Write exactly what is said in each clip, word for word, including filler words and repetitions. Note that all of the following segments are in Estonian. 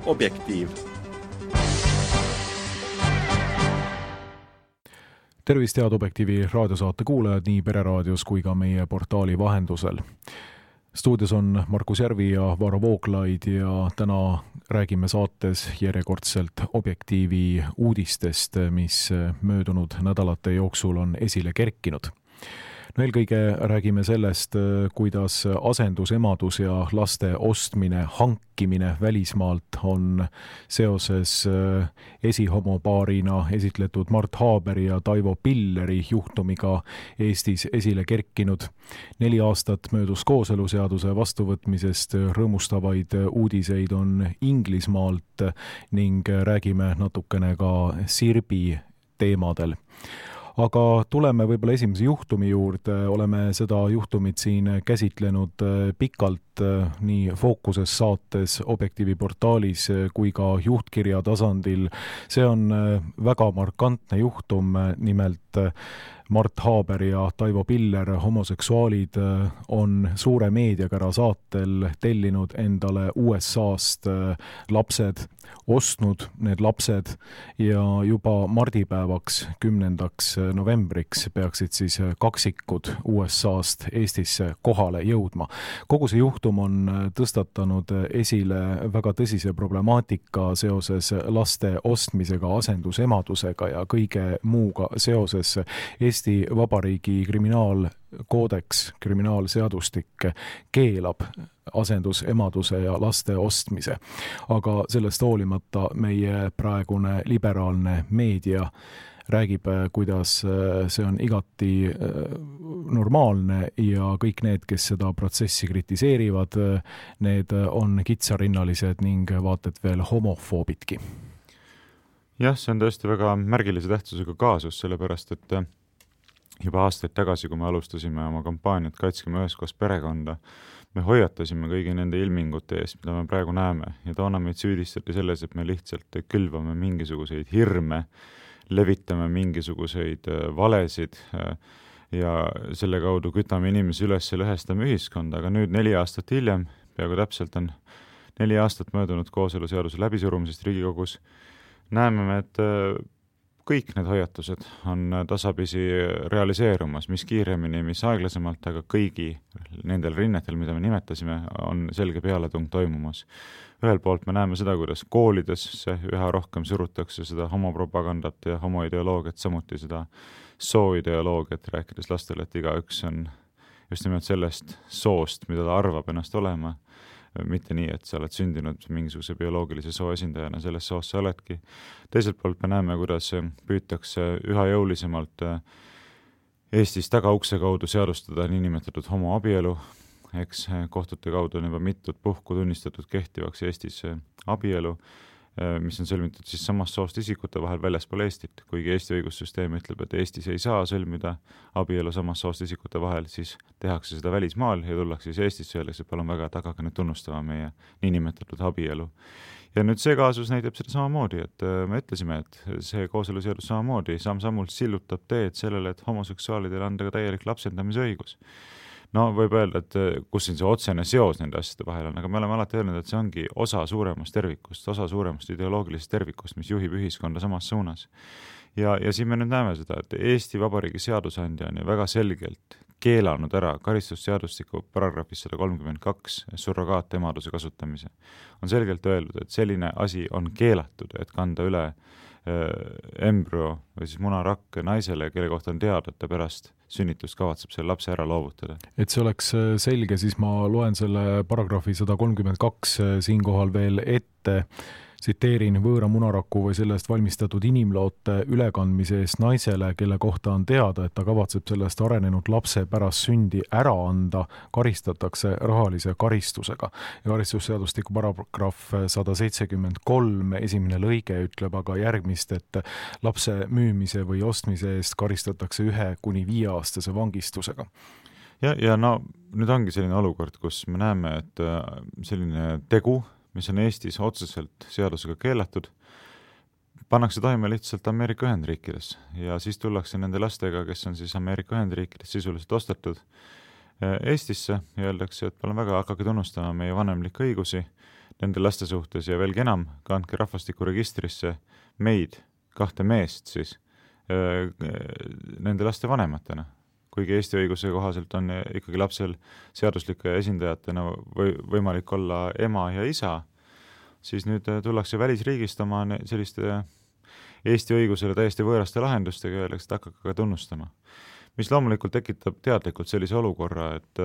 Objektiiv. Tervist, head Objektiivi raadiosaate kuulajad nii Pereraadios kui ka meie portaali vahendusel. Stuudios on Markus Järvi ja Varo Vooglaid ja täna räägime saates järjekordselt Objektiivi uudistest, mis möödunud nädalate jooksul on esile kerkinud. No eelkõige räägime sellest, kuidas asendusemadus ja laste ostmine, hankimine välismaalt on seoses esihomopaarina esitletud Mart Haaberi ja Taivo Pilleri juhtumiga Eestis esile kerkinud. Neli aastat möödus kooseluseaduse vastuvõtmisest, rõõmustavaid uudiseid on Inglismaalt ning räägime natukene ka Sirbi teemadel. Aga tuleme võib-olla esimese juhtumi juurde, oleme seda juhtumit siin käsitlenud pikalt nii Fookuses saates, Objektiivi portaalis kui ka juhtkirja tasandil. See on väga markantne juhtum, nimelt Mart Haaber ja Taivo Piller, homoseksuaalid, on suure meediakära saatel tellinud endale U S A-st lapsed, ostnud need lapsed ja juba mardipäevaks, kümnendaks novembriks peaksid siis kaksikud U S A-st Eestisse kohale jõudma. Kogu see juhtum on tõstatanud esile väga tõsise problemaatika seoses laste ostmisega, asendusemadusega ja kõige muuga seoses. Eesti Vabariigi kriminaalkoodeks, kriminaalseadustik keelab asendusemaduse ja laste ostmise. Aga sellest hoolimata meie praegune liberaalne meedia räägib, kuidas see on igati normaalne ja kõik need, kes seda protsessi kritiseerivad, need on kitsarinnalised ning vaated veel homofoobidki. Jah, see on tõesti väga märgilise tähtsusega kaasus, sellepärast et juba aastaid tagasi, kui me alustasime oma kampaaniat Kaitskeme üheskoos perekonda, me hoiatasime kõigi nende ilmingute eest, mida me praegu näeme, ja toona meid süüdistati selles, et me lihtsalt külvame mingisuguseid hirme, levitame mingisuguseid valesid ja selle kaudu kütame inimesi üles ja lõhestame ühiskonda, aga nüüd neli aastat hiljem, peaaegu täpselt on neli aastat möödunud kooseluseaduse läbisurumisest Riigikogus, näeme me, et kõik need hoiatused on tasapisi realiseerumas, mis kiiremini, mis aeglasemalt, aga kõigi nendel rinnetel, mida me nimetasime, on selge pealetung toimumas. Ühel poolt me näeme seda, kuidas koolidesse üha rohkem surutakse seda homopropagandat ja homoideoloogiat, samuti seda sooideoloogiat, rääkides lastele, et igaüks on just nimelt sellest soost, mida ta arvab ennast olema, mitte nii, et sa oled sündinud mingisuguse bioloogilise soo esindajana, selles soos sa oledki. Teiselt poolt me näeme, kuidas püütakse üha jõulisemalt Eestis tagaukse kaudu seadustada niinimetatud homoabielu, eks kohtute kaudu on juba mitut puhku tunnistatud kehtivaks Eestis abielu, mis on sõlmitud siis samast soost isikute vahel väljaspool Eestit. Kuigi Eesti õigussüsteem ütleb, et Eestis ei saa sõlmida abielu samast soost isikute vahel, siis tehakse seda välismaal ja tullakse siis Eestisse öeldes, et palun väga tagage nüüd tunnustama meie niinimetatud abielu. Ja nüüd see kaasus näitab seda samamoodi, et me ütlesime, et see kooseluseadus samamoodi samm-sammult sillutab teed sellele, et homoseksuaalidele anda ka täielik lapsendamise õigus. No võib öelda, et kus siin see otsene seos nende asjade vahel on, aga me oleme alati öelnud, et see ongi osa suuremast tervikust, osa suuremast ideoloogilisest tervikust, mis juhib ühiskonda samas suunas. Ja, ja siin me nüüd näeme seda, et Eesti Vabariigi seadusandja on ju väga selgelt keelanud ära karistusseadustiku paragrahvis sada kolmkümmend kaks surrogaatemaduse kasutamise. On selgelt öeldud, et selline asi on keelatud, et kanda üle embrüo või siis munarakk naisele, kelle kohta on teada, et ta pärast sünnitust kavatseb selle lapse ära loovutada. Et see oleks selge, siis ma loen selle paragrahvi sada kolmkümmend kaks siinkohal veel ette. Tsiteerin: võõra munaraku või sellest valmistatud inimloote ülekandmise eest naisele, kelle kohta on teada, et ta kavatseb sellest arenenud lapse pärast sündi ära anda, karistatakse rahalise karistusega. Ja karistusseadustiku paragrahv sada seitsekümmend kolm esimene lõige ütleb aga järgmist, et lapse müümise või ostmise eest karistatakse ühe kuni viieaastase vangistusega. Ja, ja no nüüd ongi selline olukord, kus me näeme, et selline tegu, mis on Eestis otseselt seadusega keelatud, pannakse toime lihtsalt Ameerika Ühendriikides ja siis tullakse nende lastega, kes on siis Ameerika Ühendriikides sisuliselt ostetud Eestisse ja öeldakse, et palun väga, hakake tunnustama meie vanemlikke õigusi. nende laste suhtes ja veelgi enam, kandke rahvastikuregistrisse meid, kahte meest siis, nende laste vanematena. Kuigi Eesti õiguse kohaselt on ikkagi lapsel seaduslike esindajatena või võimalik olla ema ja isa, siis nüüd tullakse välisriigist oma selliste Eesti õigusele täiesti võõraste lahendustega ja öeldakse, et hakake ka tunnustama. Mis loomulikult tekitab teadlikult sellise olukorra, et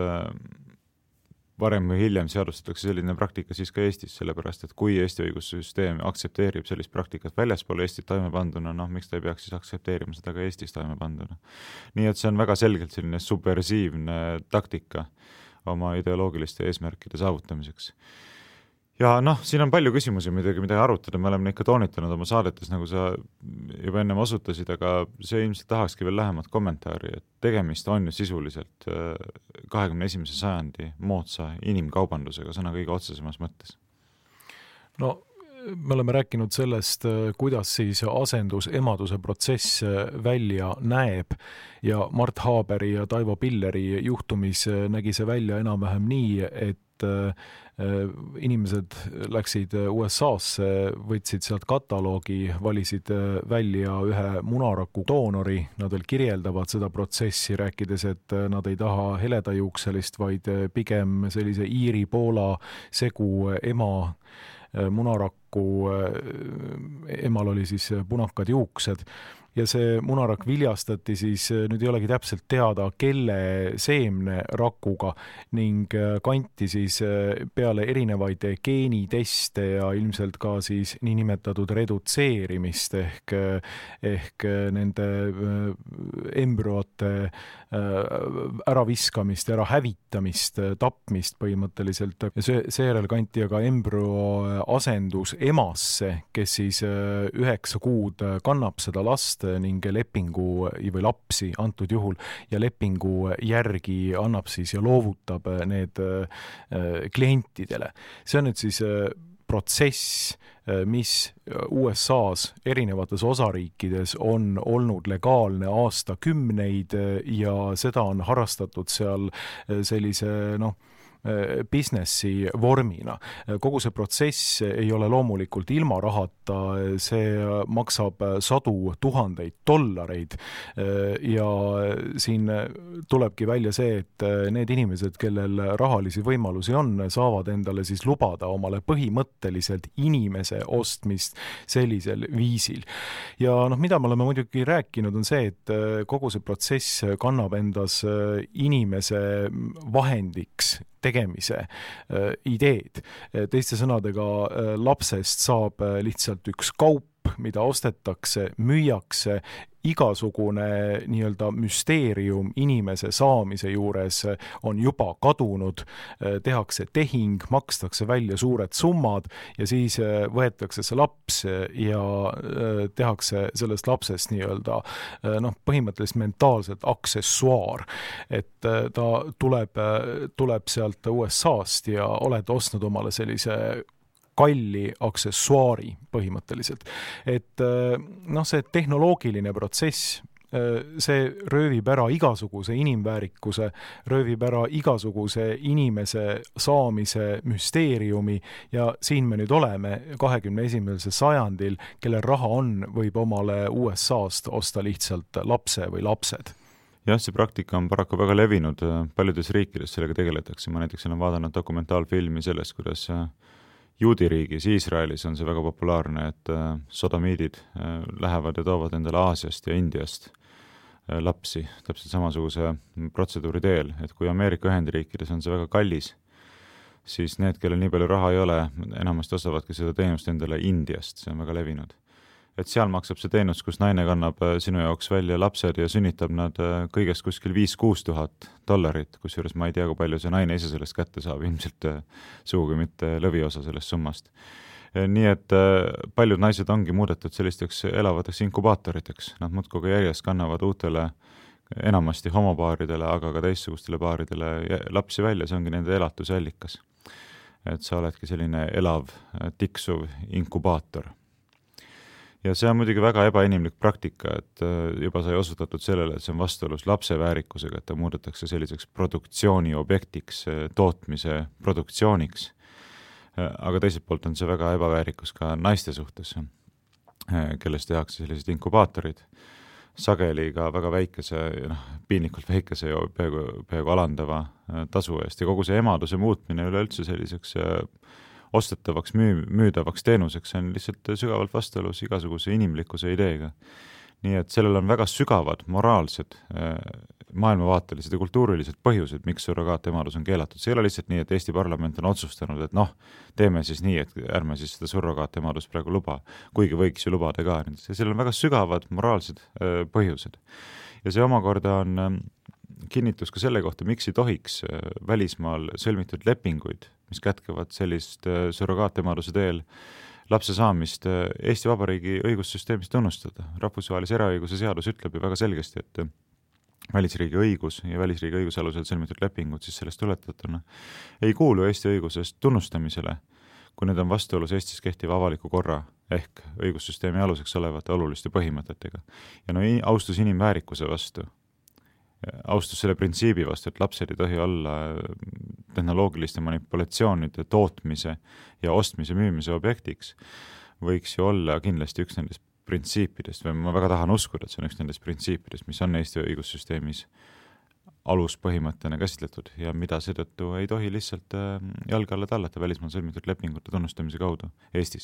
varem või hiljem seadustatakse selline praktika siis ka Eestis, sellepärast et kui Eesti õigussüsteem aktsepteerib sellist praktikat väljaspool Eestit toime panduna, noh, miks ta ei peaks siis aktsepteerima seda ka Eestis toime panduna. Nii et see on väga selgelt selline subversiivne taktika oma ideoloogiliste eesmärkide saavutamiseks. Ja noh, siin on palju küsimusi midagi, mida arutada, me oleme ikka toonitanud oma saadetes, nagu sa juba ennem osutasid, aga see ilmselt tahakski veel lähemat kommentaari, et tegemist on ju sisuliselt kahekümne esimese sajandi moodsa inimkaubandusega, sõna kõige otsesemas mõttes. No me oleme rääkinud sellest, kuidas siis asendus emaduse protsess välja näeb ja Mart Haaberi ja Taivo Pilleri juhtumis nägi see välja enam-vähem nii, et inimesed läksid U S A-sse, võtsid sealt kataloogi, valisid välja ühe munaraku doonori, nad veel kirjeldavad seda protsessi, rääkides, et nad ei taha heledajuukselist, vaid pigem sellise Iiri-Poola segu ema munarakku, emal oli siis punakad juuksed ja see munarak viljastati siis, nüüd ei olegi täpselt teada, kelle seemne rakuga ning kanti siis peale erinevaid geeniteste ja ilmselt ka siis niinimetatud redutseerimist ehk, ehk nende embrüote äraviskamist, ära hävitamist, tapmist põhimõtteliselt. See, seejärel kanti aga embrüo asendus emasse, kes siis üheksa kuud kannab seda last ning lepingu või lapsi antud juhul ja lepingu järgi annab siis ja loovutab need klientidele. See on nüüd siis protsess, mis U S A-s erinevates osariikides on olnud legaalne aastakümneid ja seda on harastatud seal sellise, noh, businessi vormina. Kogu see protsess ei ole loomulikult ilma rahata, see maksab sadu tuhandeid dollareid ja siin tulebki välja see, et need inimesed, kellel rahalisi võimalusi on, saavad endale siis lubada omale põhimõtteliselt inimese ostmist sellisel viisil. Ja noh, mida me oleme muidugi rääkinud, on see, et kogu see protsess kannab endas inimese vahendiks tegemise äh, ideed. Teiste sõnadega, äh, lapsest saab äh, lihtsalt üks kaup, mida ostetakse, müüakse, igasugune nii-öelda müsteerium inimese saamise juures on juba kadunud, tehakse tehing, makstakse välja suured summad ja siis võetakse see laps ja tehakse sellest lapsest nii-öelda noh, põhimõtteliselt mentaalselt aksessuaar, et ta tuleb, tuleb sealt U S A-st ja oled ostnud omale sellise kalli aksessuaari põhimõtteliselt. Et noh, see tehnoloogiline protsess, see röövib ära igasuguse inimväärikuse, röövib ära igasuguse inimese saamise müsteeriumi ja siin me nüüd oleme kahekümne esimesel sajandil, kellel raha on, võib omale U S A-st osta lihtsalt lapse või lapsed. Jah, see praktika on paraku väga levinud paljudes riikides, sellega tegeletakse. Ma näiteks olen vaadanud dokumentaalfilmi sellest, kuidas juudiriigis, Iisraelis on see väga populaarne, et sodomiidid lähevad ja toovad endale Aasiast ja Indiast lapsi täpselt samasuguse protseduuri teel, et kui Ameerika Ühendriikides on see väga kallis, siis need, kellel nii palju raha ei ole, enamasti ostavadki seda teenust endale Indiast, see on väga levinud. Et seal maksab see teenus, kus naine kannab sinu jaoks välja lapsed ja sünnitab nad kõigest kuskil viis kuus tuhat dollarit, kusjuures ma ei tea, kui palju see naine ise sellest kätte saab, ilmselt sugugi mitte lõviosa sellest summast. Nii et paljud naised ongi muudetud sellisteks elavateks inkubaatoriteks, nad muudkuga järjest kannavad uutele enamasti homopaaridele, aga ka teissugustele paaridele lapsi välja, see ongi nende elatuse allikas. Et sa oledki selline elav, tiksuv inkubaator. Ja see on muidugi väga ebainimlik praktika, et juba sai osutatud sellele, et see on vastuolus lapse väärikusega, et ta muudetakse selliseks produktsiooni objektiks, tootmise produktsiooniks. aga teiselt poolt on see väga ebaväärikus ka naiste suhtes, kellest tehakse sellised inkubaatorid, sageli ka väga väikese, noh, piinlikult väikese ja peaaegu, peaaegu alandava tasu eest ja kogu see emaduse muutmine üleüldse selliseks ostetavaks, müü, müüdavaks teenuseks on lihtsalt sügavalt vastuolus igasuguse inimlikkuse ideega. Nii et sellel on väga sügavad moraalsed, maailmavaatelised ja kultuurilised põhjused, miks surrogaatemadus on keelatud. See ei ole lihtsalt nii, et Eesti parlament on otsustanud, et noh, teeme siis nii, et ärme siis seda surrogaatemadus praegu luba, kuigi võiks ju lubada ka. Seal on väga sügavad moraalsed põhjused. Ja see omakorda on kinnitus ka selle kohta, miks ei tohiks välismaal sõlmitud lepinguid, mis kätkevad sellist surrogaatemaduse teel lapse saamist Eesti Vabariigi õigussüsteemis tunnustada. Rahvusvahelise eraõiguse seadus ütleb ju väga selgesti, et välisriigi õigus ja välisriigi õiguse alusel sõlmitud lepingud siis sellest tuletatuna ei kuulu Eesti õigusest tunnustamisele, kui need on vastuolus Eestis kehtiva avaliku korra ehk õigussüsteemi aluseks olevate oluliste põhimõtetega. Ja no austus inimväärikuse vastu, austus selle printsiibi vastu, et lapsed ei tohi olla tehnoloogiliste manipulatsioonide tootmise ja ostmise müümise objektiks, võiks ju olla kindlasti üks nendest printsiipidest, või ma väga tahan uskuda, et see on üks nendest printsiipidest, mis on Eesti õigussüsteemis aluspõhimõttena käsitletud ja mida seetõttu ei tohi lihtsalt jalge alla tallata välismaal sõlmitud lepingute tunnustamise kaudu Eestis.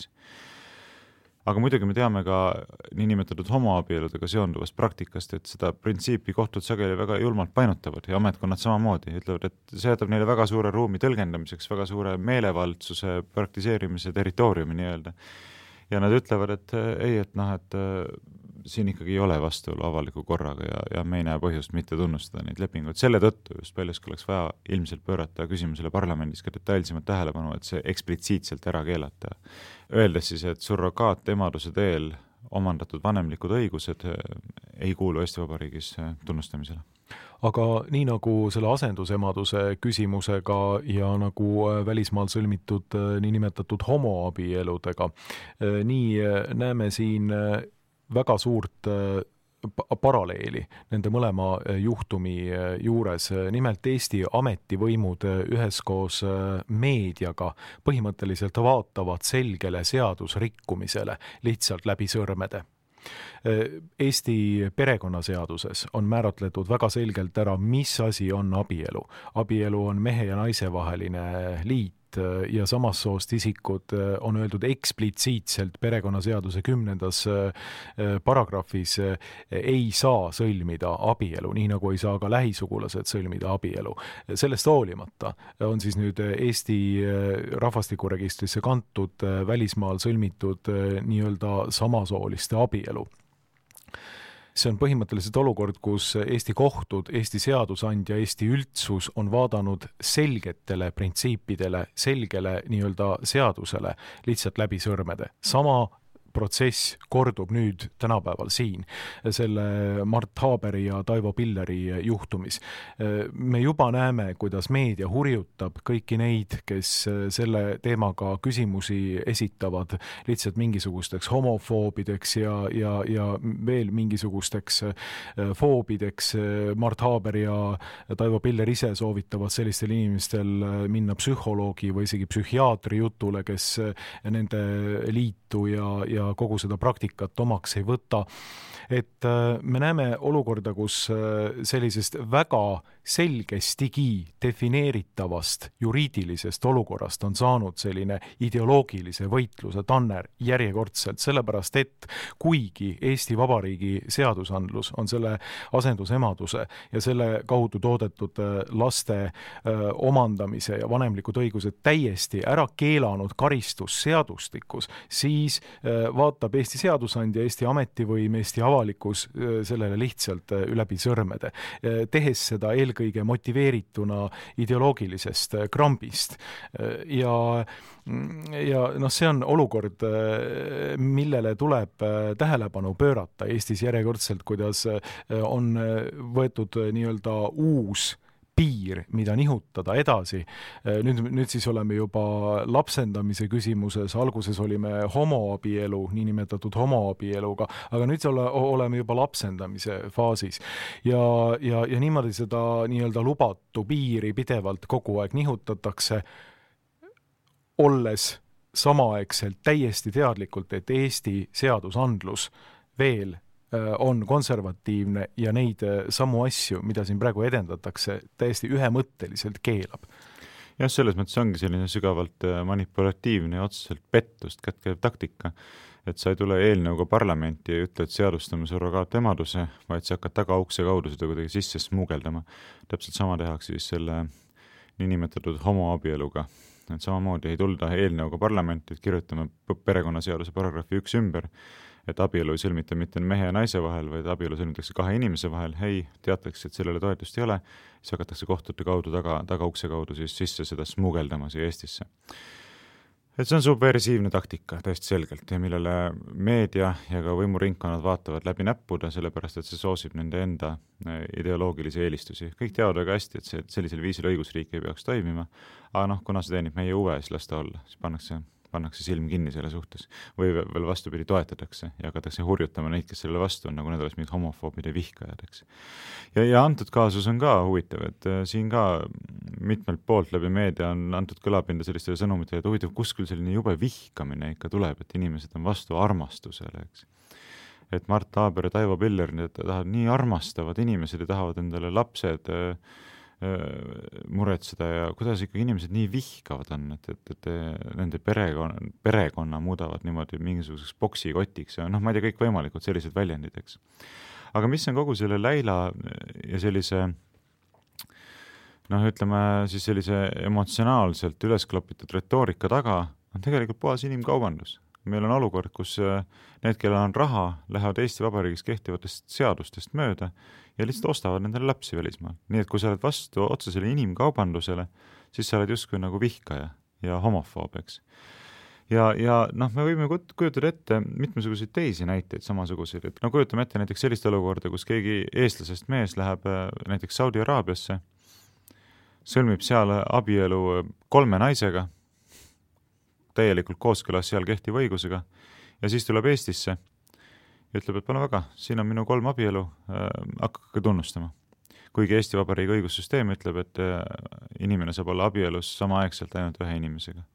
Aga muidugi me teame ka niinimetatud homoabieludega seonduvast praktikast, et seda printsiipi kohtud sageli väga julmalt painutavad ja ametkonnad samamoodi ütlevad, et see jätab neile väga suure ruumi tõlgendamiseks, väga suure meelevaldsuse praktiseerimise territooriumi nii-öelda. Ja nad ütlevad, et ei, et noh, et siin ikkagi ei ole vastuolu avaliku korraga ja, ja me ei näe põhjust mitte tunnustada neid lepinguid. Selle tõttu just paljuski oleks vaja ilmselt pöörata küsimusele parlamendis ka detailsemat tähelepanu, et see eksplitsiitselt ära keelata. Öeldes siis, et surrogaatemaduse teel omandatud vanemlikud õigused ei kuulu Eesti Vabariigis tunnustamisele. Aga nii nagu selle asendusemaduse küsimusega ja nagu välismaal sõlmitud niinimetatud homoabieludega, nii näeme siin väga suurt paralleeli nende mõlema juhtumi juures. Nimelt Eesti ametivõimud üheskoos meediaga põhimõtteliselt vaatavad selgele seadusrikkumisele lihtsalt läbi sõrmede. Eesti perekonnaseaduses on määratletud väga selgelt ära, mis asi on abielu. Abielu on mehe ja naise vaheline liit ja samast soost isikud on öeldud eksplitsiitselt perekonnaseaduse kümnendas paragrahvis ei saa sõlmida abielu, nii nagu ei saa ka lähisugulased sõlmida abielu. Sellest hoolimata on siis nüüd Eesti rahvastikuregistrisse kantud välismaal sõlmitud nii-öelda samasooliste abielu. See on põhimõtteliselt olukord, kus Eesti kohtud, Eesti seadusandja, Eesti üldsus on vaadanud selgetele printsiipidele, selgele nii-öelda seadusele lihtsalt läbi sõrmede. Sama protsess kordub nüüd tänapäeval siin, selle Mart Haaberi ja Taivo Pilleri juhtumis. Me juba näeme, kuidas meedia hurjutab kõiki neid, kes selle teemaga küsimusi esitavad lihtsalt mingisugusteks homofoobideks ja, ja, ja veel mingisugusteks foobideks. Mart Haaber ja Taivo Piller ise soovitavad sellistel inimestel minna psühholoogi või isegi psühhiaatri jutule, kes nende liitu ja, ja kogu seda praktikat omaks ei võta. Et me näeme olukorda, kus sellisest väga selgestigi defineeritavast juriidilisest olukorrast on saanud selline ideoloogilise võitluse tanner järjekordselt, sellepärast et kuigi Eesti Vabariigi seadusandlus on selle asendusemaduse ja selle kaudu toodetud laste omandamise ja vanemlikud õigused täiesti ära keelanud karistusseadustikus, siis vaatab Eesti seadusandja, Eesti ametivõim, Eesti avalikkus sellele lihtsalt läbi sõrmede, tehes seda eelkõige motiveerituna ideoloogilisest krambist. Ja, ja noh, see on olukord, millele tuleb tähelepanu pöörata Eestis järjekordselt, kuidas on võetud nii-öelda uus piir, mida nihutada edasi. Nüüd, nüüd siis oleme juba lapsendamise küsimuses, alguses olime homoabielu, niinimetatud homoabieluga, aga nüüd ole, oleme juba lapsendamise faasis. Ja, ja, ja niimoodi seda nii-öelda lubatu piiri pidevalt kogu aeg nihutatakse. olles samaaegselt täiesti teadlikult, et Eesti seadusandlus veel on konservatiivne ja neid samu asju, mida siin praegu edendatakse, täiesti ühemõtteliselt keelab. Jah, selles mõttes ongi selline sügavalt manipulatiivne ja otseselt pettust kätkev taktika, et sa ei tule eelnõuga parlamenti ja ütle, et seadustame surrogaatemaduse, vaid sa hakkad taga ukse kaudu seda kuidagi sisse smuugeldama. Täpselt sama tehakse siis selle niinimetatud homoabieluga. Et samamoodi ei tulda eelnõuga parlamenti, et kirjutame perekonnaseaduse paragrahvi üks ümber, et abielu ei sõlmita mitte mehe ja naise vahel, vaid abielu sõlmitakse kahe inimese vahel. Hei, teatakse, et sellele toetust ei ole, siis hakatakse kohtute kaudu taga, taga ukse kaudu siis sisse seda smuugeldama siia Eestisse. Et see on subversiivne taktika täiesti selgelt ja millele meedia ja ka võimuringkonnad vaatavad läbi näppuda, sellepärast et see soosib nende enda ideoloogilisi eelistusi. Kõik teavad väga hästi, et see, sellisel viisil õigusriik ei peaks toimima, aga noh, kuna see teenib meie uue, siis las ta olla, siis pannakse pannakse silm kinni selle suhtes või veel vastupidi toetatakse ja hakatakse hurjutama neid, kes sellele vastu on, nagu need oleks mingid homofoobide vihkajad, eks. Ja, ja antud kaasus on ka huvitav, et siin ka mitmelt poolt läbi meedia on antud kõlapinda sellistele sõnumitele, et huvitav, kus küll selline jube vihkamine ikka tuleb, et inimesed on vastu armastusele, eks. Et Mart Aaber ja Taivo Piller, need tahavad nii armastavad inimesed ja tahavad endale lapsed muretseda ja kuidas ikkagi inimesed nii vihkavad on, et, et, et nende perekonna, perekonna muudavad niimoodi mingisuguseks boksikotiks ja noh, ma ei tea, kõik võimalikud sellised väljendid, eks. Aga mis on kogu selle Läila ja sellise noh, ütleme siis sellise emotsionaalselt ülesklopitud retoorika taga on tegelikult puhas inimkaubandus. Meil on olukord, kus need, kellel on raha, lähevad Eesti Vabariigis kehtivatest seadustest mööda ja lihtsalt ostavad nendele lapsi välismaal. Nii et kui sa oled vastu otsesele inimkaubandusele, siis sa oled justkui nagu vihkaja ja homofoob, eks. Ja, ja noh, me võime kujutada ette mitmesuguseid teisi näiteid samasuguseid, et no kujutame ette näiteks sellist olukorda, kus keegi eestlasest mees läheb näiteks Saudi Araabiasse, sõlmib seal abielu kolme naisega, täielikult kooskõlas seal kehtiva õigusega ja siis tuleb Eestisse ja ütleb, et pane väga, siin on minu kolm abielu, äh, hakake tunnustama. Kuigi Eesti Vabariigi õigussüsteem ütleb, et äh, inimene saab olla abielus samaaegselt ainult ühe inimesega.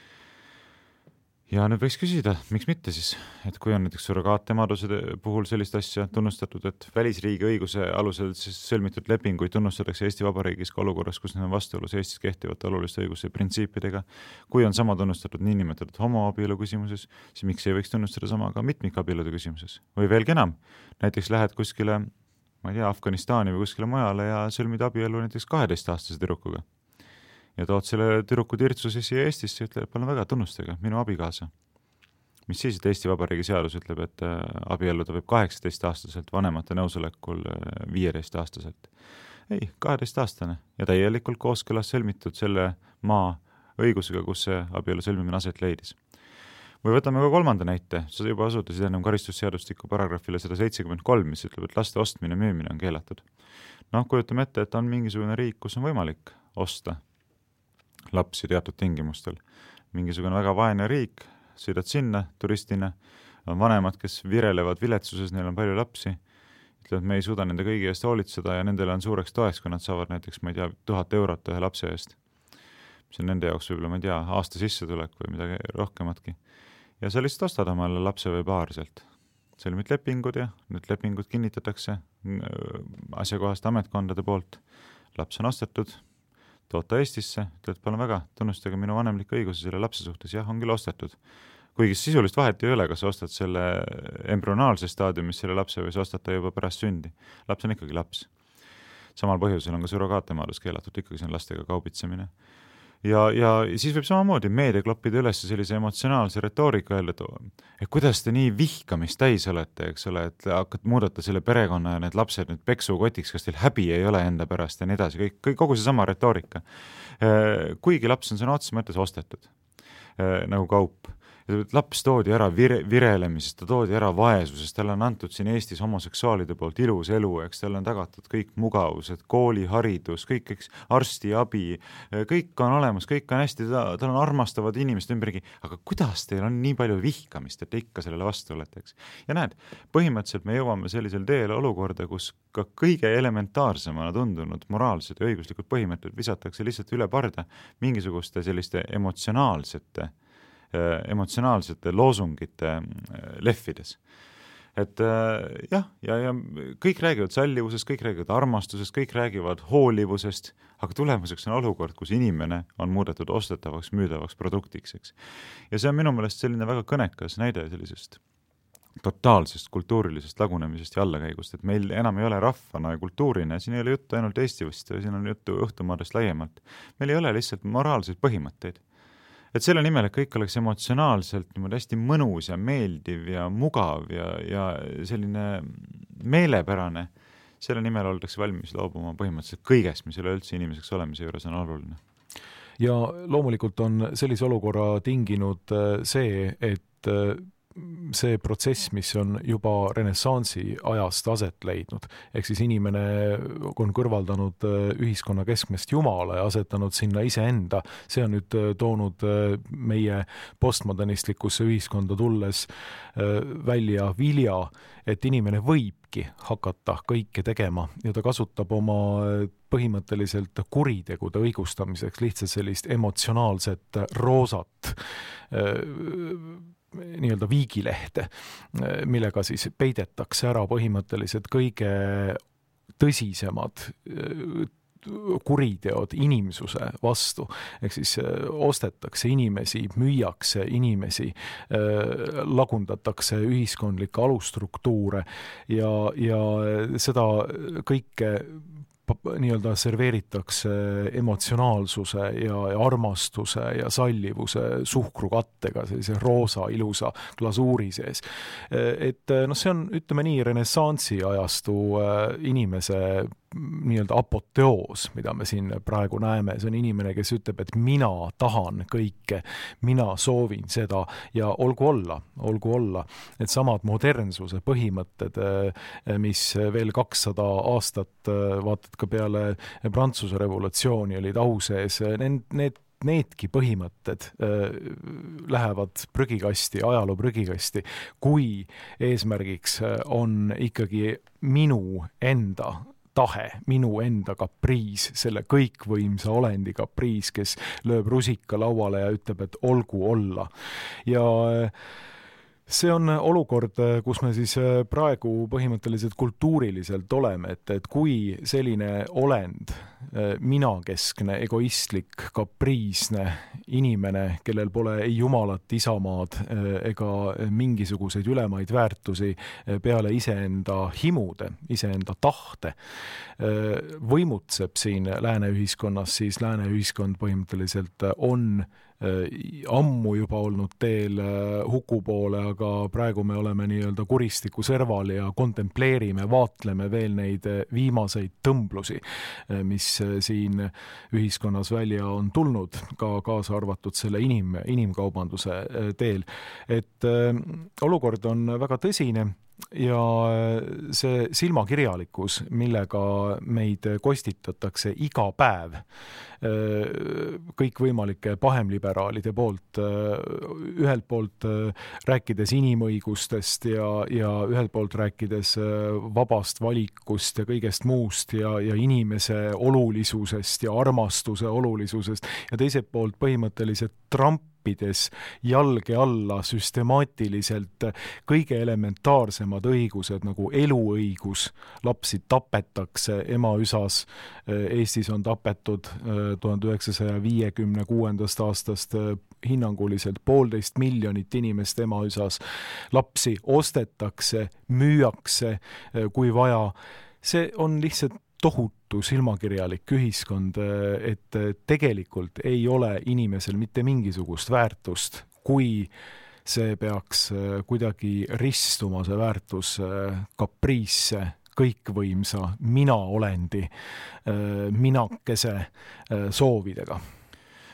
Ja nüüd võiks küsida, miks mitte siis, et kui on näiteks surrogaatemaduse puhul sellist asja tunnustatud, et välisriigi õiguse alusel siis sõlmitud lepinguid tunnustatakse Eesti Vabariigis ka olukorras, kus need on vastuolus Eestis kehtivate oluliste õiguse printsiipidega. Kui on sama tunnustatud niinimetatud homoabielu küsimuses, siis miks ei võiks tunnustada sama ka mitmikabielude küsimuses? Või veelgi enam, näiteks lähed kuskile, ma ei tea, Afganistani või kuskile mujale ja sõlmid abielu näiteks kaheteistaastase tüdrukuga. Ja tood selle tüdruku tirtsuse siia Eestisse ja ütleb, palun väga, tunnustage minu abikaasa. Mis siis, et Eesti Vabariigi seadus ütleb, et abielluda võib kaheksateistaastaselt vanemate nõusolekul viieteistaastaselt. Ei, kaheteistaastane ja täielikult kooskõlas sõlmitud selle maa õigusega, kus see abielu sõlmimine aset leidis. Või võtame ka kolmanda näite, sa juba asutasid ennem karistusseadustiku paragrahvile sada seitsekümmend kolm, mis ütleb, et laste ostmine müümine on keelatud. Noh, kujutame ette, et on mingisugune riik, kus on võimalik osta lapsi teatud tingimustel. Mingisugune väga vaene riik, sõidad sinna turistina, on vanemad, kes virelevad viletsuses, neil on palju lapsi, ütlevad, me ei suuda nende kõigi eest hoolitseda ja nendele on suureks toeks, kui nad saavad näiteks, ma ei tea, tuhat eurot ühe lapse eest. See on nende jaoks võib-olla, ma ei tea, aasta sissetulek või midagi rohkematki. Ja sa lihtsalt ostad omale lapse või paar sealt. Sõlmid lepingud ja need lepingud kinnitatakse asjakohaste ametkondade poolt. Laps on ostetud, toota Eestisse, ütled, palun väga, tunnustage minu vanemlik õiguse selle lapse suhtes, jah, on küll ostetud. Kuigi sisulist vahet ei ole, kas ostad selle embrüonaalse staadiumis selle lapse või sa ostad ta juba pärast sündi. Laps on ikkagi laps. Samal põhjusel on ka surrogaatemadus keelatud, ikkagi see on lastega kaubitsemine. Ja, ja siis võib samamoodi meedia kloppida üles sellise emotsionaalse retoorika öelda, et, et kuidas te nii vihkamist täis olete, eks ole, et hakkad muudata selle perekonna ja need lapsed nüüd peksukotiks, kas teil häbi ei ole enda pärast ja nii edasi, kõik, kõik, kogu see sama retoorika. Kuigi laps on sõna otseses mõttes ostetud nagu kaup laps toodi ära vire, virelemisest, ta toodi ära vaesusest, talle on antud siin Eestis homoseksuaalide poolt ilus elu, eks, talle on tagatud kõik mugavused, kooliharidus, kõik, eks, arstiabi, kõik on olemas, kõik on hästi, ta, tal on armastavad inimesed ümbergi, aga kuidas teil on nii palju vihkamist, et te ikka sellele vastu olete, eks? Ja näed, põhimõtteliselt me jõuame sellisel teel olukorda, kus ka kõige elementaarsemana tundunud moraalsed ja õiguslikud põhimõtted visatakse lihtsalt üle parda mingisuguste selliste emotsionaalsete emotsionaalsete loosungite lehvides. Et jah, ja, ja kõik räägivad sallivusest, kõik räägivad armastusest, kõik räägivad hoolivusest, aga tulemuseks on olukord, kus inimene on muudetud ostetavaks, müüdavaks produktiks, eks. Ja see on minu meelest selline väga kõnekas näide sellisest totaalsest kultuurilisest lagunemisest ja allakäigust, et meil enam ei ole rahvana ja kultuurina, siin ei ole juttu ainult Eestivist, siin on juttu õhtumaadest laiemalt. Meil ei ole lihtsalt moraalseid põhimõtteid. Et selle nimel, et kõik oleks emotsionaalselt niimoodi hästi mõnus ja meeldiv ja mugav ja, ja selline meelepärane, selle nimel oldakse valmis loobuma põhimõtteliselt kõigest, mis üle üldse inimeseks olemise juures on oluline. Ja loomulikult on sellise olukorra tinginud see, et see protsess, mis on juba renessansi ajast aset leidnud, ehk siis inimene on kõrvaldanud ühiskonna keskmest Jumala ja asetanud sinna iseenda, see on nüüd toonud meie postmodernistlikusse ühiskonda tulles välja vilja, et inimene võibki hakata kõike tegema ja ta kasutab oma põhimõtteliselt kuritegude õigustamiseks lihtsalt sellist emotsionaalset roosat nii-öelda viigilehte, millega siis peidetakse ära põhimõtteliselt kõige tõsisemad kuriteod inimsuse vastu, ehk siis ostetakse inimesi, müüakse inimesi, lagundatakse ühiskondlikke alustruktuure ja, ja seda kõike nii-öelda serveeritakse emotsionaalsuse ja, ja armastuse ja sallivuse suhkrukattega, sellise roosa ilusa glasuuri sees. Et noh, see on, ütleme nii, renessansi ajastu inimese nii-öelda apoteoos, mida me siin praegu näeme, see on inimene, kes ütleb, et mina tahan kõike, mina soovin seda ja olgu olla, olgu olla. Et samad modernsuse põhimõtted, mis veel kakssada aastat, vaatad ka peale Prantsuse revolutsiooni olid au sees, need, need needki põhimõtted lähevad prügikasti, ajaloo prügikasti, kui eesmärgiks on ikkagi minu enda tahe, minu enda kapriis, selle kõikvõimsa olendi kapriis, kes lööb rusika lauale ja ütleb, et olgu olla. Ja see on olukord, kus me siis praegu põhimõtteliselt kultuuriliselt oleme, et, et kui selline olend, minakeskne, egoistlik, kapriisne inimene, kellel pole ei jumalat, isamaad ega mingisuguseid ülemaid väärtusi peale iseenda himude, iseenda tahte, võimutseb siin lääne ühiskonnas, siis lääne ühiskond põhimõtteliselt on ammu juba olnud teel huku poole, aga praegu me oleme nii-öelda kuristiku serval ja kontempleerime, vaatleme veel neid viimaseid tõmblusi, mis siin ühiskonnas välja on tulnud, ka kaasa arvatud selle inim, inimkaubanduse teel. Et olukord on väga tõsine ja see silmakirjalikkus, millega meid kostitatakse iga päev kõikvõimalike pahemliberaalide poolt, ühelt poolt rääkides inimõigustest ja, ja ühelt poolt rääkides vabast valikust ja kõigest muust ja, ja inimese olulisusest ja armastuse olulisusest ja teiselt poolt põhimõtteliselt trampides jalge alla süstemaatiliselt kõige elementaarsemad õigused nagu eluõigus, lapsi tapetakse emaüsas, Eestis on tapetud tuhande üheksasaja viiekümne kuuendast aastast hinnanguliselt poolteist miljonit inimest emaüsas, lapsi ostetakse, müüakse, kui vaja, see on lihtsalt tohutu silmakirjalik ühiskond, et tegelikult ei ole inimesel mitte mingisugust väärtust, kui see peaks kuidagi ristuma, see väärtus kapriisse, kõikvõimsa mina olendi, minakese soovidega.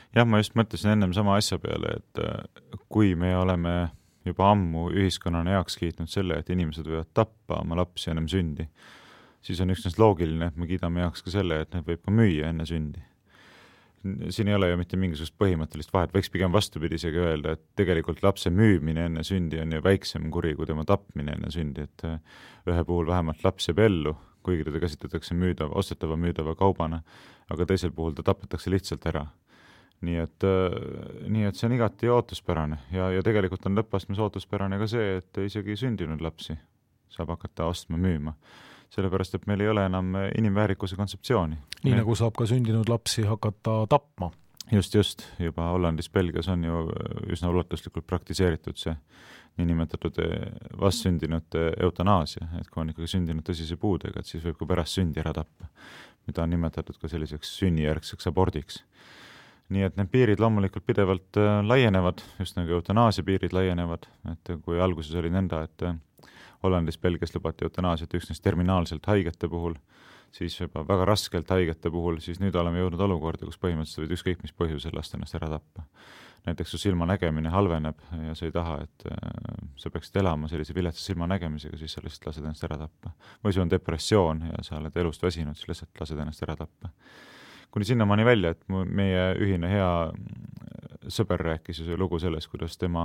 jah, ma just mõtlesin ennem sama asja peale, et kui me oleme juba ammu ühiskonnana heaks kiitnud selle, et inimesed võivad tappa oma lapsi ennem sündi, siis on üksnes loogiline, et me kiidame heaks ka selle, et need võib ka müüa enne sündi. Siin ei ole ju mitte mingisugust põhimõttelist vahet, võiks pigem vastupidisega öelda, et tegelikult lapse müümine enne sündi on ju väiksem kuri kui tema tapmine enne sündi, et ühe puhul vähemalt laps jääb ellu, kuigi teda käsitletakse müüdava, ostetava müüdava kaubana, aga teisel puhul ta tapetakse lihtsalt ära. Nii et, nii et see on igati ootuspärane ja, ja tegelikult on lõppastmes ootuspärane ka see, et isegi sündinud lapsi saab hakata ostma müüma. Sellepärast, et meil ei ole enam inimväärikuse kontseptsiooni. Nii me... nagu saab ka sündinud lapsi hakata tapma. Just, just. Juba Hollandis, Belgias on ju üsna ulatuslikult praktiseeritud see niinimetatud vastsündinud eutanaasia, et kui on ikkagi sündinud tõsise puudega, et siis võib ka pärast sündi ära tappa, mida on nimetatud ka selliseks sünnijärgseks abordiks. Nii et need piirid loomulikult pidevalt laienevad, just nagu eutanaasia piirid laienevad, et kui alguses oli nõnda, et Hollandis, Belgias lubati eutanaasiat üksnes terminaalselt haigete puhul, siis juba väga raskelt haigete puhul, siis nüüd oleme jõudnud olukorda, kus põhimõtteliselt võid ükskõik mis põhjusel lasta ennast ära tappa. Näiteks su silma nägemine halveneb ja sa ei taha, et sa peaksid elama sellise viletsa silma nägemisega, siis sa lihtsalt lased ennast ära tappa. Või sul on depressioon ja sa oled elust väsinud, siis lihtsalt lased ennast ära tappa. Kuni sinnamaani välja, et meie ühine hea sõber rääkis ju lugu sellest, kuidas tema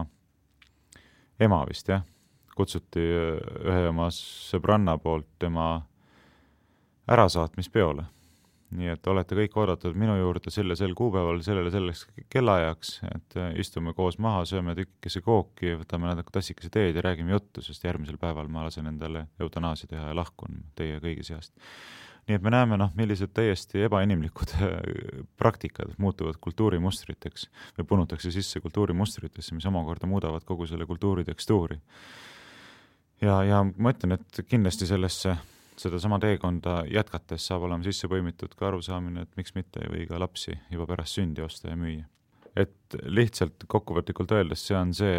ema vist, jah, kutsuti ühe oma sõbranna poolt tema ärasaatmispeole. Nii et olete kõik oodatud minu juurde selle sel kuupäeval sellele selleks kellaajaks, et istume koos maha, sööme tükkise kooki, võtame natuke tassikese teed ja räägime juttu, sest järgmisel päeval ma lasen endale eutanaasia teha ja lahkun teie kõigi seast. Nii et me näeme, noh, millised täiesti ebainimlikud praktikad muutuvad kultuurimustriteks või punutakse sisse kultuurimustritesse, mis omakorda muudavad kogu selle kultuuri tekstuuri. Ja, ja ma ütlen, et kindlasti sellesse, seda sama teekonda jätkates saab olema sisse põimitud ka arusaamine, et miks mitte ei või ka lapsi juba pärast sündi osta ja müüa. Et lihtsalt kokkuvõtlikult öeldes see on see,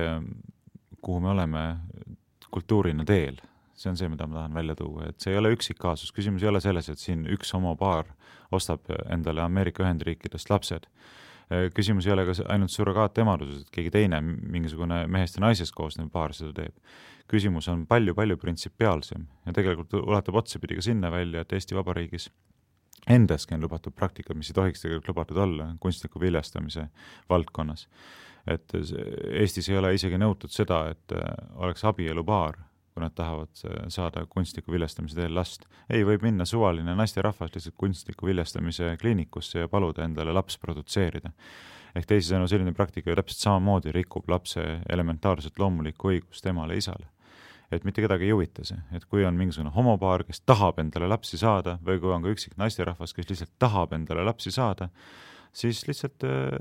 kuhu me oleme kultuurina teel. See on see, mida ma tahan välja tuua, et see ei ole üksik kaasus. Küsimus ei ole selles, et siin üks homopaar ostab endale Ameerika Ühendriikidest lapsed. Küsimus ei ole ka ainult surrogaatemadus, et keegi teine, mingisugune mehest ja naisest koosnev paar seda teeb. Küsimus on palju-palju printsipiaalsem ja tegelikult ulatab otsapidi ka sinna välja, et Eesti Vabariigis endaski on lubatud praktikad, mis ei tohiks tegelikult lubatud olla kunstniku viljastamise valdkonnas. Et Eestis ei ole isegi nõutud seda, et oleks abielupaar, kui nad tahavad saada kunstniku viljastamise teel last. Ei, võib minna suvaline naisterahvas lihtsalt kunstniku viljastamise kliinikusse ja paluda endale laps produtseerida. Ehk teisisõnu selline praktika ju täpselt samamoodi rikub lapse elementaarselt loomulikku õigust emale isale. Et mitte kedagi ei huvita see, et kui on mingisugune homopaar, kes tahab endale lapsi saada või kui on ka üksik naisterahvas, kes lihtsalt tahab endale lapsi saada, siis lihtsalt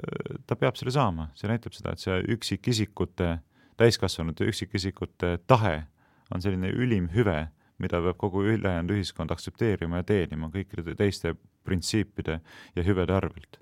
ta peab selle saama. See näitab seda, et see üksikisikute, täiskasvanud üksikisikute tahe on selline ülim hüve, mida peab kogu ülejäänud ühiskond aktsepteerima ja teenima kõikide teiste printsiipide ja hüvede arvilt.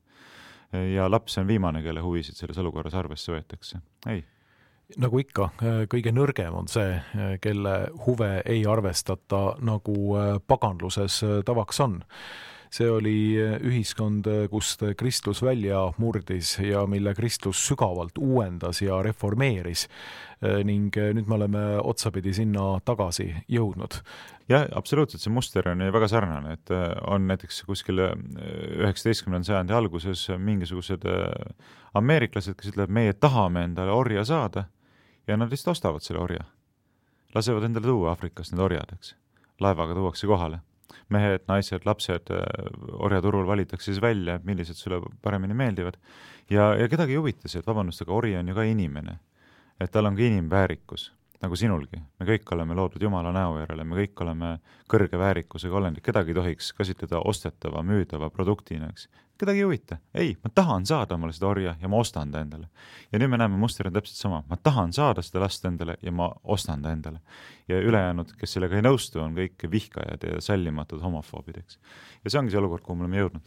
Ja laps on viimane, kelle huvisid selles olukorras arvesse võetakse. Ei. Nagu ikka, kõige nõrgem on see, kelle huve ei arvestata, nagu paganluses tavaks on. See oli ühiskond, kust Kristus välja murdis ja mille Kristus sügavalt uuendas ja reformeeris ning nüüd me oleme otsapidi sinna tagasi jõudnud. Jah, absoluutselt, see muster on väga sarnane, et on näiteks kuskil üheksateistkümnenda sajandi alguses mingisugused ameeriklased, kes ütlevad, meie tahame endale orja saada ja nad lihtsalt ostavad selle orja. Lasevad endale tuua Afrikast need orjad, eks. Laevaga tuuakse kohale. Mehed, naised, lapsed orjaturul valitakse siis välja, millised sulle paremini meeldivad. Ja, ja kedagi ei huvita see, et vabandust, aga orja on ju ka inimene. Et tal on ka inimväärikus, nagu sinulgi. Me kõik oleme loodud Jumala näo järele, me kõik oleme kõrge väärikusega olendid. Kedagi ei tohiks käsitleda ostetava, müüdava produktina, eks. Kedagi ei huvita. Ei, ma tahan saada omale seda orja ja ma ostan ta endale. Ja nüüd me näeme muster on täpselt sama. Ma tahan saada seda last endale ja ma ostan ta endale. Ja ülejäänud, kes sellega ei nõustu, on kõik vihkajad ja sallimatud homofoobideks. Ja see ongi see olukord, kuhu me oleme jõudnud.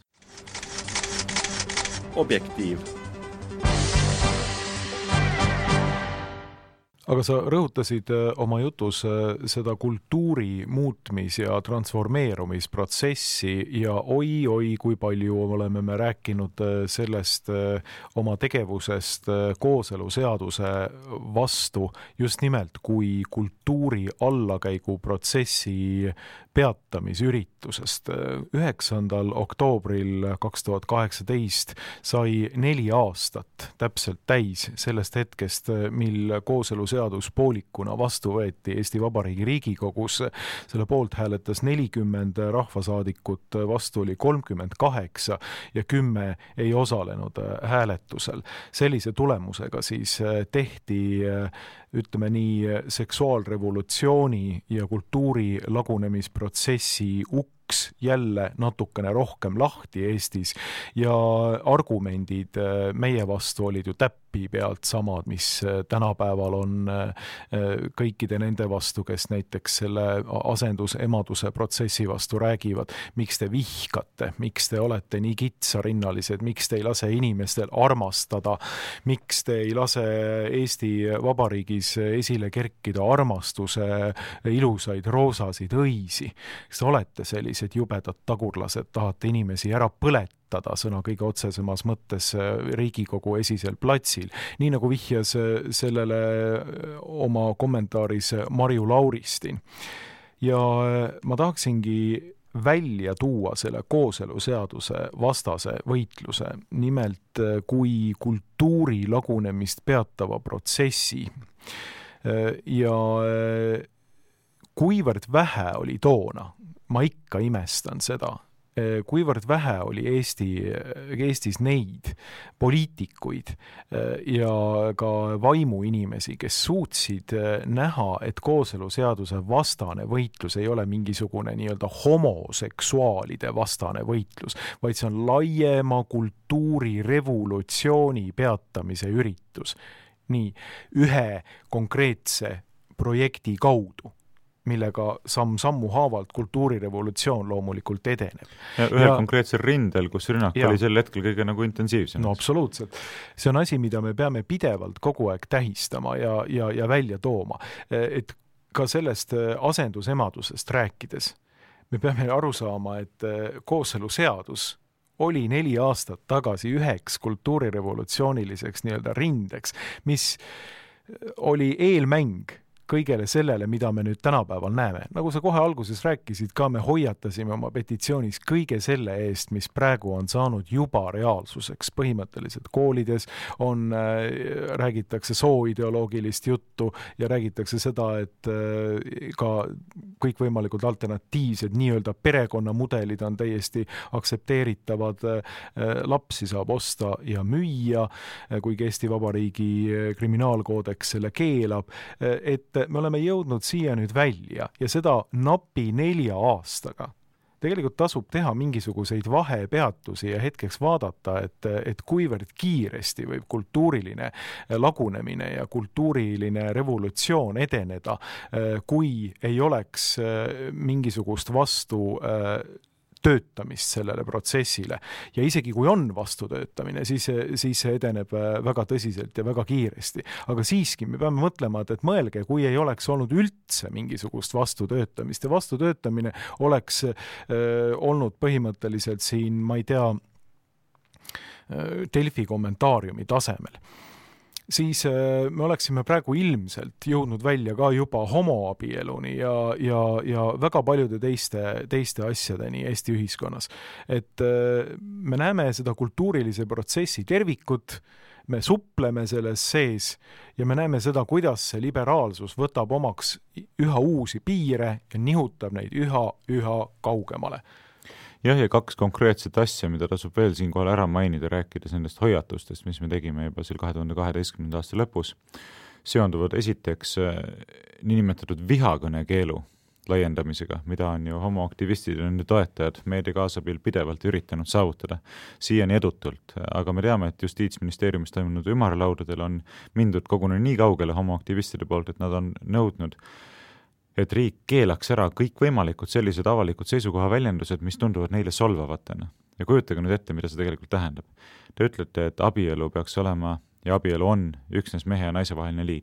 Objektiiv. aga sa rõhutasid oma jutus seda kultuuri muutmis- ja transformeerumisprotsessi ja oi-oi, kui palju oleme me rääkinud sellest oma tegevusest kooseluseaduse vastu just nimelt kui kultuuri allakäiguprotsessi peatamisüritusest. üheksandal oktoobril kaks tuhat kaheksateist sai neli aastat täpselt täis sellest hetkest, mil kooseluseadus poolikuna vastu võeti Eesti Vabariigi Riigikogus. Selle poolt hääletas nelikümmend rahvasaadikut, vastu oli kolmkümmend kaheksa ja kümme ei osalenud hääletusel. Sellise tulemusega siis tehti, ütleme nii, seksuaalrevolutsiooni ja kultuuri lagunemisprotsessi uks jälle natukene rohkem lahti Eestis ja argumendid meie vastu olid ju täppi pealt samad, mis tänapäeval on kõikide nende vastu, kes näiteks selle asendusemaduse protsessi vastu räägivad. Miks te vihkate, miks te olete nii kitsarinnalised, miks te ei lase inimestel armastada, miks te ei lase Eesti Vabariigis esile kerkida armastuse ilusaid roosasid õisi. Kas te olete sellised jubedad tagurlased, tahate inimesi ära põletada sõna kõige otsesemas mõttes Riigikogu esisel platsil, nii nagu vihjas sellele oma kommentaaris Marju Lauristin. Ja ma tahaksingi välja tuua selle kooseluseaduse vastase võitluse, nimelt kui kultuuri lagunemist peatava protsessi. Ja kuivõrd vähe oli toona, ma ikka imestan seda, kuivõrd vähe oli Eesti, Eestis neid poliitikuid ja ka vaimuinimesi, kes suutsid näha, et kooseluseaduse vastane võitlus ei ole mingisugune nii-öelda homoseksuaalide vastane võitlus, vaid see on laiema kultuurirevolutsiooni peatamise üritus. Nii, ühe konkreetse projekti kaudu, millega samm-sammu haavalt kultuurirevolutsioon loomulikult edeneb. Ja ühe ja, konkreetsel rindel, kus rünnak ja, oli sel hetkel kõige nagu intensiivsem. No absoluutselt. See on asi, mida me peame pidevalt kogu aeg tähistama ja, ja, ja välja tooma. Et ka sellest asendusemadusest rääkides, me peame aru saama, et kooseluseadus oli neli aastat tagasi üheks kultuurirevolutsiooniliseks nii-öelda rindeks, mis oli eelmäng kõigele sellele, mida me nüüd tänapäeval näeme. Nagu sa kohe alguses rääkisid, ka me hoiatasime oma petitsioonis kõige selle eest, mis praegu on saanud juba reaalsuseks. Põhimõtteliselt koolides on, äh, räägitakse sooideoloogilist juttu ja räägitakse seda, et äh, ka kõikvõimalikud alternatiivsed nii-öelda perekonnamudelid on täiesti aksepteeritavad. Äh, lapsi saab osta ja müüa, äh, kuigi Eesti Vabariigi kriminaalkoodeks selle keelab, äh, et me oleme jõudnud siia nüüd välja ja seda napi nelja aastaga. Tegelikult tasub teha mingisuguseid vahepeatusi ja hetkeks vaadata, et, et kuivõrd kiiresti võib kultuuriline lagunemine ja kultuuriline revolutsioon edeneda, kui ei oleks mingisugust vastu töötamist sellele protsessile. Ja isegi kui on vastutöötamine, siis, siis see edeneb väga tõsiselt ja väga kiiresti. Aga siiski me peame mõtlema, et, et mõelge, kui ei oleks olnud üldse mingisugust vastutöötamist ja vastutöötamine oleks äh, olnud põhimõtteliselt siin, ma ei tea, Delfi kommentaariumi tasemel, siis me oleksime praegu ilmselt jõudnud välja ka juba homoabieluni ja, ja, ja väga paljude teiste, teiste asjadeni Eesti ühiskonnas. Et me näeme seda kultuurilise protsessi tervikut, me supleme selles sees ja me näeme seda, kuidas see liberaalsus võtab omaks üha uusi piire ja nihutab neid üha, üha kaugemale. Jah, ja kaks konkreetset asja, mida tasub veel siinkohal ära mainida, rääkides nendest hoiatustest, mis me tegime juba seal kahe tuhande kaheteistkümnenda aasta lõpus, seonduvad esiteks niinimetatud vihakõne keelu laiendamisega, mida on ju homoaktivistid ja nende toetajad meedia kaasabil pidevalt üritanud saavutada siiani edutult. Aga me teame, et Justiitsministeeriumis toimunud ümarlaudadel on mindud koguni nii kaugele homoaktivistide poolt, et nad on nõudnud, et riik keelaks ära kõik võimalikud sellised avalikud seisukoha väljendused, mis tunduvad neile solvavatena. Ja kujutage nüüd ette, mida see tegelikult tähendab. Te ütlete, et abielu peaks olema, ja abielu on üksnes mehe ja naise vaheline liit.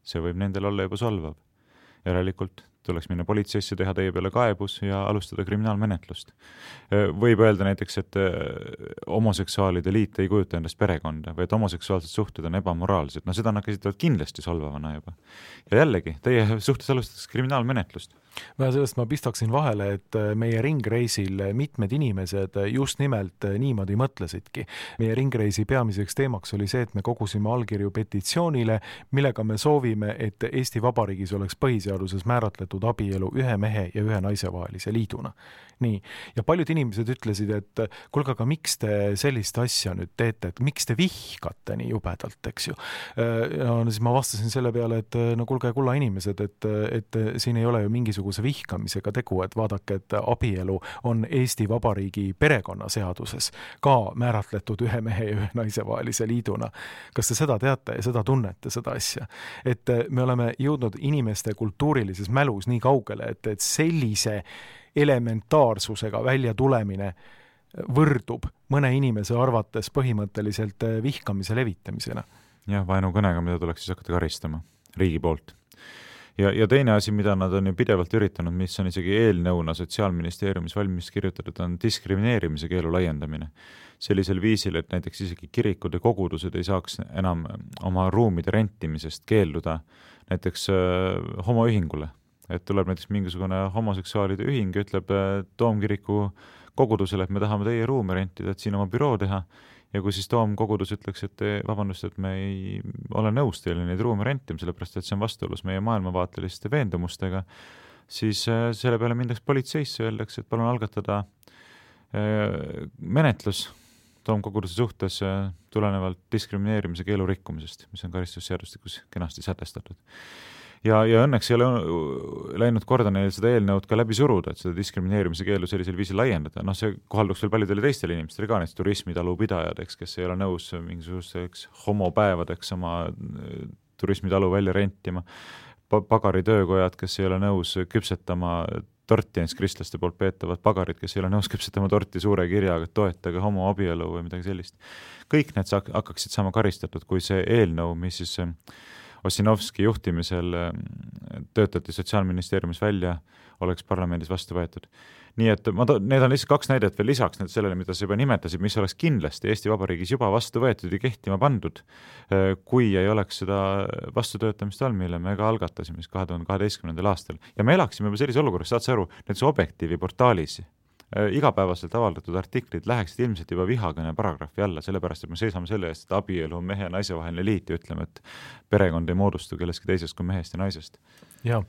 see võib nendel olla juba solvav. Järelikult tuleks minna politseisse, teha teie peale kaebus ja alustada kriminaalmenetlust. Võib öelda näiteks, et homoseksuaalide liit ei kujuta endast perekonda või et homoseksuaalsed suhted on ebamoraalsed. No seda nad käsitlevad kindlasti solvavana juba. Ja jällegi, teie suhtes alustatakse kriminaalmenetlust. Vähe sellest ma pistaksin vahele, et meie ringreisil mitmed inimesed just nimelt niimoodi mõtlesidki. Meie ringreisi peamiseks teemaks oli see, et me kogusime allkirju petitsioonile, millega me soovime, et Eesti Vabariigis oleks põhiseaduses määratletud abielu ühe mehe ja ühe naise vahelise liiduna. Nii. Ja paljud inimesed ütlesid, et kuulge, aga miks te sellist asja nüüd teete, et miks te vihkate nii jubedalt, eks ju. No, siis ma vastasin selle peale, et no kuulge, kulla inimesed, et, et siin ei ole ju mingisuguse vihkamisega tegu, et vaadake, et abielu on Eesti Vabariigi perekonnaseaduses ka määratletud ühe mehe ja ühe naise vahelise liiduna. Kas te seda teate ja seda tunnete, seda asja? Et me oleme jõudnud inimeste kultuurilises mälus nii kaugele, et, et sellise elementaarsusega välja tulemine võrdub mõne inimese arvates põhimõtteliselt vihkamise levitamisena. Jah, vaenukõnega, mida tuleks siis hakata karistama riigi poolt. Ja, ja teine asi, mida nad on ju pidevalt üritanud, mis on isegi eelnõuna Sotsiaalministeeriumis valmis kirjutatud, on diskrimineerimise keelu laiendamine. Sellisel viisil, et näiteks isegi kirikud ja kogudused ei saaks enam oma ruumide rentimisest keelduda näiteks äh, homoühingule. Et tuleb näiteks mingisugune homoseksuaalide ühing, ütleb Toomkiriku kogudusele, et me tahame teie ruume rentida, et siin oma büroo teha. Ja kui siis Toomkogudus ütleks, et vabandust, et me ei ole nõus teile neid ruume rentima, sellepärast, et see on vastuolus meie maailmavaateliste veendumustega, siis selle peale mindaks politseisse ja öeldakse, et palun algatada menetlus Toomkoguduse suhtes tulenevalt diskrimineerimise keelu rikkumisest, mis on karistusseadustikus kenasti sätestatud. Ja, ja õnneks ei ole läinud korda neil seda eelnõud ka läbi suruda, et seda diskrimineerimise keelu sellisel viisil laiendada. No see kohalduks veel paljudele teistele inimestele ka, näiteks turismitalupidajad, eks, kes ei ole nõus mingisuguseks homopäevadeks oma turismitalu välja rentima. Pagaritöökojad, kes ei ole nõus küpsetama torti, näiteks kristlaste poolt peetavad pagarid, kes ei ole nõus küpsetama torti suure kirjaga, et toetage homoabielu või midagi sellist. Kõik need hakkaksid saama karistatud, kui see eelnõu, mis siis Ossinovski juhtimisel töötati Sotsiaalministeeriumis välja, oleks parlamendis vastu võetud. Nii et ma to- need on lihtsalt kaks näidet veel lisaks need sellele, mida sa juba nimetasid, mis oleks kindlasti Eesti Vabariigis juba vastu võetud ja kehtima pandud, kui ei oleks seda vastutöötamist all, mille me ka algatasime kahe tuhande kaheteistkümnendal aastal. Ja me elaksime juba sellise olukorras, saad sa aru, need Objektiivi portaalis igapäevaselt avaldatud artiklid läheksid ilmselt juba vihakõne paragrahvi alla, sellepärast, et me seisame selle eest, et abielu on mehe ja naise vaheline liit ja ütleme, et perekond ei moodustu kelleski teisest kui mehest ja naisest. Ja,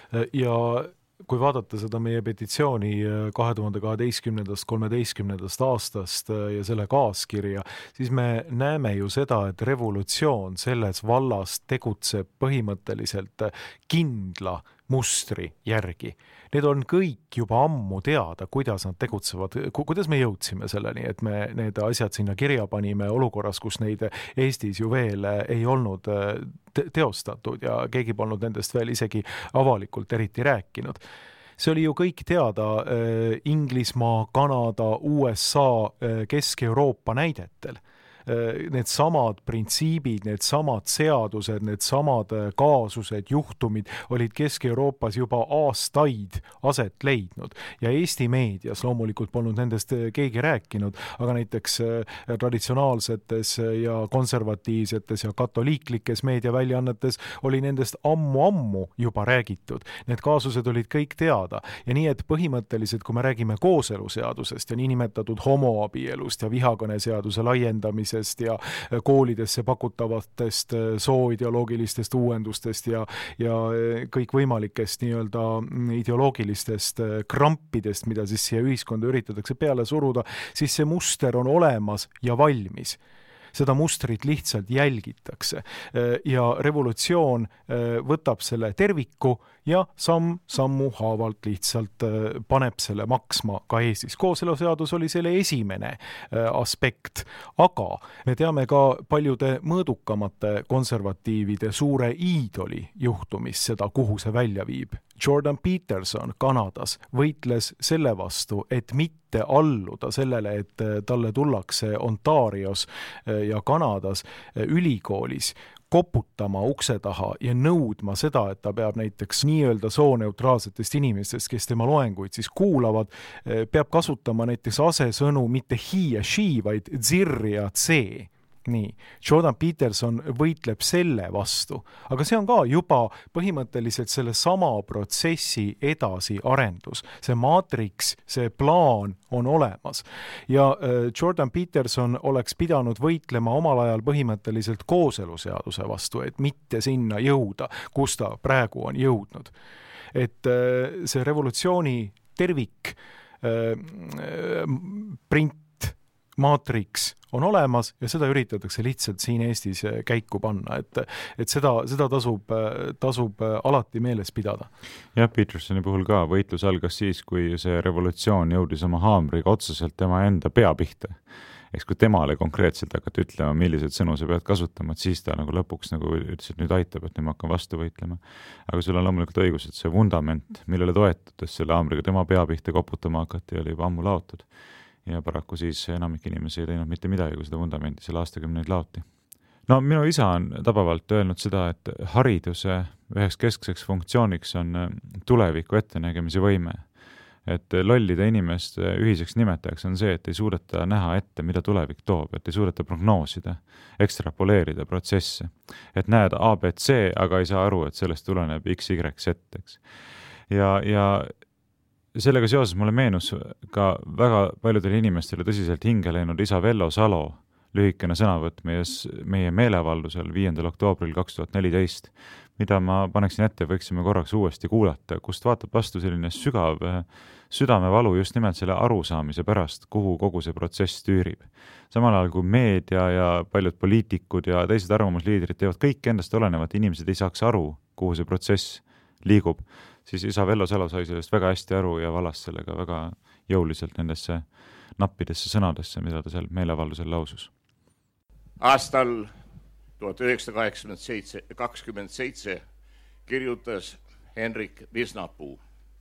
ja kui vaadata seda meie petitsiooni kahe tuhande kaheteistkümnendast kolmeteistkümnendast aastast ja selle kaaskirja, siis me näeme ju seda, et revolutsioon selles vallas tegutseb põhimõtteliselt kindla mustri järgi. Need on kõik juba ammu teada, kuidas nad tegutsevad, kuidas me jõudsime selleni, et me need asjad sinna kirja panime olukorras, kus neid Eestis ju veel ei olnud teostatud ja keegi polnud nendest veel isegi avalikult eriti rääkinud. See oli ju kõik teada Inglismaa, Kanada, U S A, Kesk-Euroopa näidetel. Need samad printsiibid, need samad seadused, need samad kaasused, juhtumid olid Kesk-Euroopas juba aastaid aset leidnud ja Eesti meedias loomulikult polnud nendest keegi rääkinud, aga näiteks traditsionaalsetes ja konservatiivsetes ja katoliiklikes meediaväljaannetes oli nendest ammu-ammu juba räägitud. Need kaasused olid kõik teada ja nii, et põhimõtteliselt, kui me räägime kooseluseadusest ja niinimetatud homoabielust ja vihakõneseaduse laiendamisest ja koolidesse pakutavatest sooideoloogilistest uuendustest ja, ja kõik võimalikest nii-öelda ideoloogilistest krampidest, mida siis siia ühiskonda üritatakse peale suruda, siis see muster on olemas ja valmis. Seda mustrit lihtsalt jälgitakse ja revolutsioon võtab selle terviku ja samm sammu haavalt lihtsalt paneb selle maksma ka Eestis. Kooseluseadus oli selle esimene aspekt, aga me teame ka paljude mõõdukamate konservatiivide suure iidoli juhtumist seda, kuhu see välja viib. Jordan Peterson Kanadas võitles selle vastu, et mitte alluda sellele, et talle tullakse Ontarios ja Kanadas ülikoolis koputama ukse taha ja nõudma seda, et ta peab näiteks nii-öelda sooneutraalsetest inimestest, kes tema loenguid siis kuulavad, peab kasutama näiteks asesõnu mitte he ja she, vaid zir ja tse. Nii, Jordan Peterson võitleb selle vastu, aga see on ka juba põhimõtteliselt selle sama protsessi edasi arendus. See maatriks, see plaan on olemas ja Jordan Peterson oleks pidanud võitlema omal ajal põhimõtteliselt kooseluseaduse vastu, et mitte sinna jõuda, kus ta praegu on jõudnud. Et see revolutsiooni tervik print maatriks on olemas ja seda üritatakse lihtsalt siin Eestis käiku panna, et, et seda, seda tasub, tasub alati meeles pidada. Jah, Petersoni puhul ka võitlus algas siis, kui see revolutsioon jõudis oma haamriga otseselt tema enda pea pihta. Eks kui temale konkreetselt hakati ütlema, millised sõnu sa pead kasutama, et siis ta nagu lõpuks nagu ütles, et nüüd aitab, et nüüd ma hakkan vastu võitlema. Aga sul on loomulikult õigus, et see vundament, millele toetades selle haamriga tema pea pihta koputama hakati, oli juba ammu laotud. Ja paraku siis enamik inimesi ei teinud mitte midagi, kui seda vundamenti selle aastakümneid laoti. No minu isa on tabavalt öelnud seda, et hariduse üheks keskseks funktsiooniks on tuleviku ettenägemise võime. Et lollide inimeste ühiseks nimetajaks on see, et ei suudeta näha ette, mida tulevik toob, et ei suudeta prognoosida, ekstrapoleerida protsesse. Et näed A B C, aga ei saa aru, et sellest tuleneb X Y Z. Ja, ja sellega seoses mulle meenus ka väga paljudele inimestele tõsiselt hinge läinud isa Vello Salo lühikene sõnavõtt meie, meie meeleavaldusel viiendal oktoobril kaks tuhat neliteist, mida ma paneksin ette, võiksime korraks uuesti kuulata, kust vaatab vastu selline sügav südamevalu just nimelt selle arusaamise pärast, kuhu kogu see protsess tüürib. Samal ajal kui meedia ja paljud poliitikud ja teised arvamusliidrid teevad kõik endast olenevat, inimesed ei saaks aru, kuhu see protsess liigub, siis isa Vello Salo sai sellest väga hästi aru ja valas sellega väga jõuliselt nendesse nappidesse sõnadesse, mida ta seal meeleavaldusel lausus. Aastal tuhat üheksasada kakskümmend seitse kirjutas Henrik Visnapuu.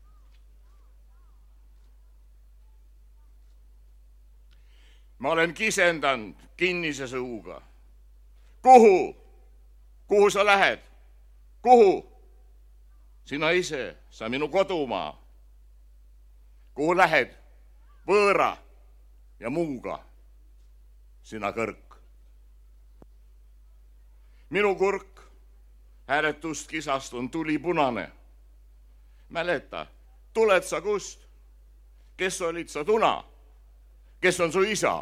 Ma olen kisendanud kinnise suuga. Kuhu? Kuhu sa lähed? Kuhu? Sina ise, sa minu kodumaa. Kuhu lähed? Võõra ja muuga. Sina kõrk. Minu kurk hääletust kisast on tuli punane. Mäleta, tuled sa kust? Kes olid sa tuna? Kes on su isa?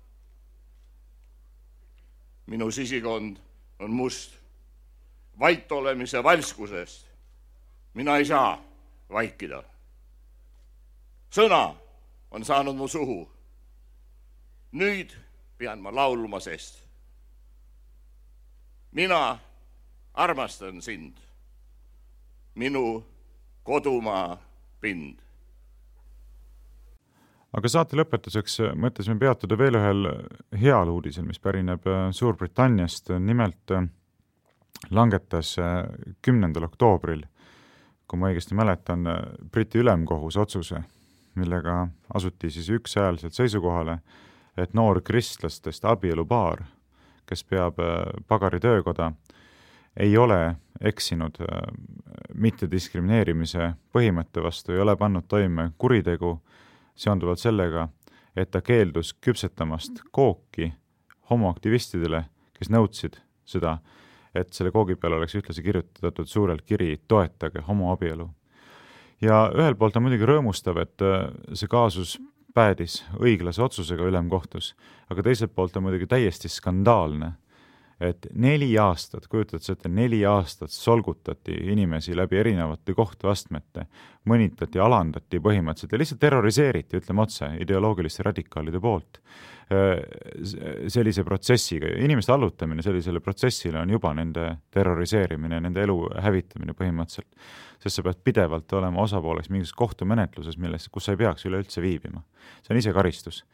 Minu sisikond on must. Vait olemise valskusest. Mina ei saa vaikida. Sõna on saanud mu suhu. Nüüd pean ma laulma sest. Mina armastan sind, minu kodumaa pind. Aga saate lõpetuseks mõtlesime peatuda veel ühel heal uudisel, mis pärineb Suurbritanniast. Nimelt langetas kümnendal oktoobril, kui ma õigesti mäletan, Briti ülemkohus otsuse, millega asuti siis ükshäälselt seisukohale, et noor kristlastest abielupaar, kes peab pagari töökoda, ei ole eksinud mittediskrimineerimise põhimõtte vastu, ei ole pannud toime kuritegu seonduvalt sellega, et ta keeldus küpsetamast kooki homoaktivistidele, kes nõudsid seda, et selle koogi peal oleks ühtlasi kirjutatud suurelt kiri toetage homoabielu. Ja ühel poolt on muidugi rõõmustav, et see kaasus päädis õiglase otsusega ülemkohtus, aga teiselt poolt on muidugi täiesti skandaalne, et neli aastat, kujutad sa ette, neli aastat solgutati inimesi läbi erinevate kohtuastmete, mõnitati, alandati põhimõtteliselt ja lihtsalt terroriseeriti, ütleme otse, ideoloogiliste radikaalide poolt sellise protsessiga. Inimeste allutamine sellisele protsessile on juba nende terroriseerimine, nende elu hävitamine põhimõtteliselt, sest sa pead pidevalt olema osapooleks mingis kohtumenetluses, milles, kus sa ei peaks üleüldse viibima. See on ise karistus.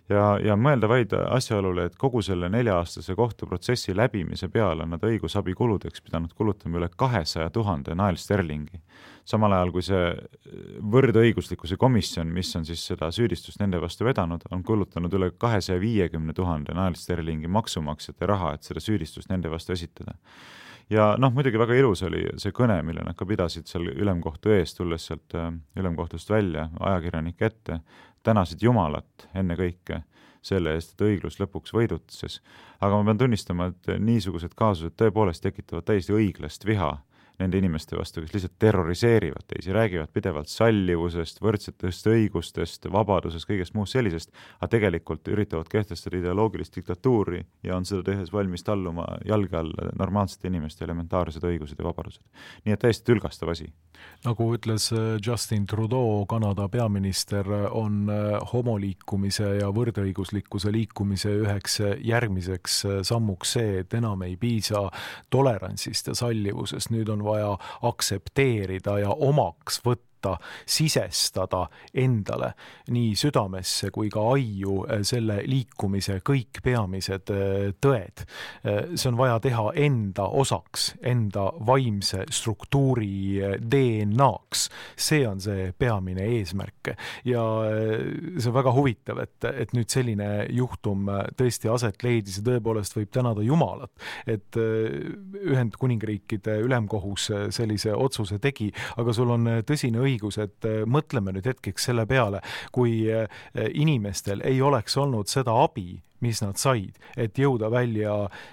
ja, ja mõelda vaid asjaolule, et kogu selle nelja-aastase kohtuprotsessi läbimise peale on nad õigusabi kuludeks pidanud kulutama üle kahesaja tuhande naelsterlingi. Samal ajal kui see võrdõiguslikkuse komisjon, mis on siis seda süüdistust nende vastu vedanud, on kulutanud üle kahesaja viiekümne tuhande naelsterlingi maksumaksjate raha, et seda süüdistust nende vastu esitada. Ja noh, muidugi väga ilus oli see kõne, mille nad ka pidasid seal ülemkohtu ees, tulles sealt ülemkohtust välja ajakirjanike ette, tänasid Jumalat enne kõike selle eest, et õiglus lõpuks võidutses. Aga ma pean tunnistama, et niisugused kaasused tõepoolest tekitavad täiesti õiglast viha nende inimeste vastu, kes lihtsalt terroriseerivad teisi, räägivad pidevalt sallivusest, võrdsetest õigustest, vabadusest, kõigest muust sellisest, aga tegelikult üritavad kehtestada ideoloogilist diktatuuri ja on seda tehes valmis talluma jalge all normaalsete inimeste elementaarsed õigused ja vabadused. Nii et täiesti tülgastav asi. Nagu ütles Justin Trudeau, Kanada peaminister, on homoliikumise ja võrdõiguslikkuse liikumise üheks järgmiseks sammuks see, et enam ei piisa tolerantsist ja sallivusest, nüüd on vaja aksepteerida ja omaks võtta, sisestada endale nii südamesse kui ka aiu selle liikumise kõik peamised tõed. See on vaja teha enda osaks, enda vaimse struktuuri D N A-ks. See on see peamine eesmärk. Ja see on väga huvitav, et, et nüüd selline juhtum tõesti aset leidis ja tõepoolest võib tänada Jumalat, et Ühendkuningriikide ülemkohus sellise otsuse tegi, aga sul on tõsine õigus, et mõtleme nüüd hetkeks selle peale, kui inimestel ei oleks olnud seda abi, mis nad said, et jõuda välja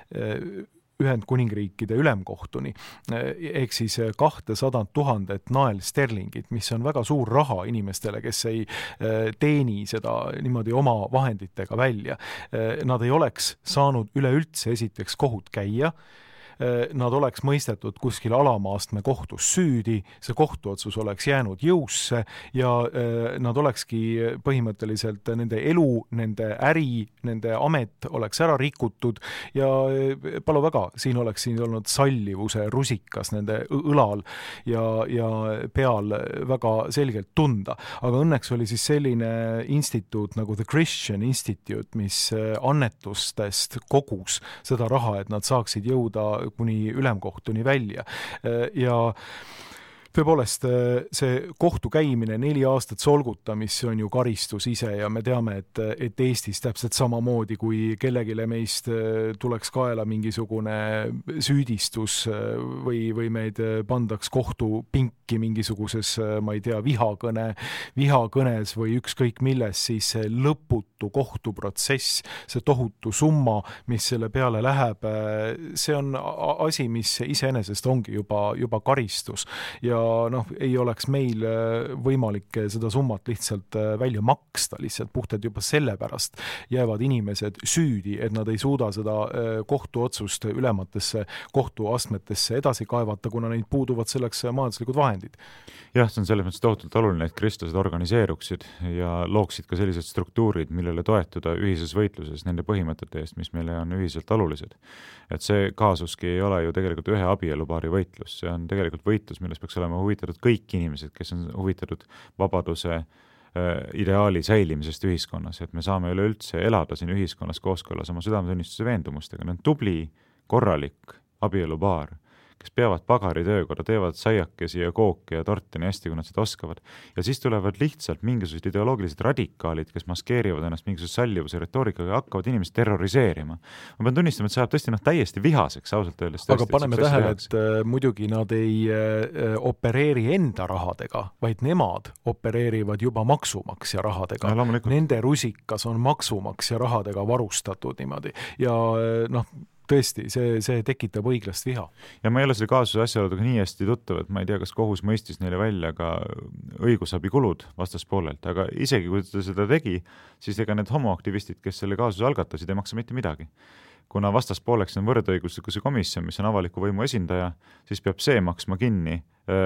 Ühendkuningriikide ülemkohtuni, ehk siis kahtesada tuhandet naelsterlingit, mis on väga suur raha inimestele, kes ei teeni seda niimoodi oma vahenditega välja. Nad ei oleks saanud üleüldse esiteks kohut käia, nad oleks mõistetud kuskil alamaastme kohtus süüdi, see kohtuotsus oleks jäänud jõusse ja nad olekski põhimõtteliselt nende elu, nende äri, nende amet oleks ära rikutud ja palu väga, siin oleks siin olnud sallivuse rusikas nende õlal ja, ja peal väga selgelt tunda. Aga õnneks oli siis selline instituut nagu The Christian Institute, mis annetustest kogus seda raha, et nad saaksid jõuda kuni ülemkohtuni välja. Ja tõepoolest, see kohtu käimine, neli aastat solgutamist, see on ju karistus ise ja me teame, et, et Eestis täpselt samamoodi, kui kellegile meist tuleks kaela mingisugune süüdistus või, või meid pandaks kohtupinki mingisuguses, ma ei tea, vihakõne, vihakõnes või ükskõik milles, siis see lõputu kohtuprotsess, see tohutu summa, mis selle peale läheb, see on asi, mis iseenesest ongi juba, juba karistus ja noh, ei oleks meil võimalik seda summat lihtsalt välja maksta, lihtsalt puhtalt juba sellepärast jäävad inimesed süüdi, et nad ei suuda seda kohtuotsust ülematesse kohtuastmetesse edasi kaevata, kuna neid puuduvad selleks majanduslikud vahendid. Jah, see on selles mõttes tohutult oluline, et kristlased organiseeruksid ja looksid ka sellised struktuurid, millele toetuda ühises võitluses nende põhimõtete eest, mis meile on ühiselt olulised. Et see kaasuski ei ole ju tegelikult ühe abielupaari võitlus, see on tegelikult võitlus, milles peaks olema huvitatud kõik inimesed, kes on huvitatud vabaduse ideaali säilimisest ühiskonnas, et me saame üleüldse elada siin ühiskonnas kooskõlas oma südametunnistuse veendumustega. Need on tubli, korralik abielupaar, kes peavad pagaritöökorda, teevad saiakesi ja kooki ja torti nii hästi, kui nad seda oskavad. Ja siis tulevad lihtsalt mingisugused ideoloogilised radikaalid, kes maskeerivad ennast mingisuguse sallivuse retoorikaga ja hakkavad inimesi terroriseerima. Ma pean tunnistama, et see ajab tõesti noh, täiesti vihaseks, ausalt öeldes. Aga paneme tähele, et äh, muidugi nad ei äh, opereeri enda rahadega, vaid nemad opereerivad juba maksumaksja rahadega. Ja, nende rusikas on maksumaksja rahadega varustatud niimoodi. Ja äh, noh, tõesti, see, see tekitab õiglast viha. Ja ma ei ole selle kaasuse asjaoludega nii hästi tuttav, et ma ei tea, kas kohus mõistis neile välja ka õigusabikulud vastaspoolelt, aga isegi kui ta seda tegi, siis ega need homoaktivistid, kes selle kaasuse algatasid, ei maksa mitte midagi. Kuna vastaspooleks on võrdõiguslikkuse komisjon, mis on avaliku võimu esindaja, siis peab see maksma kinni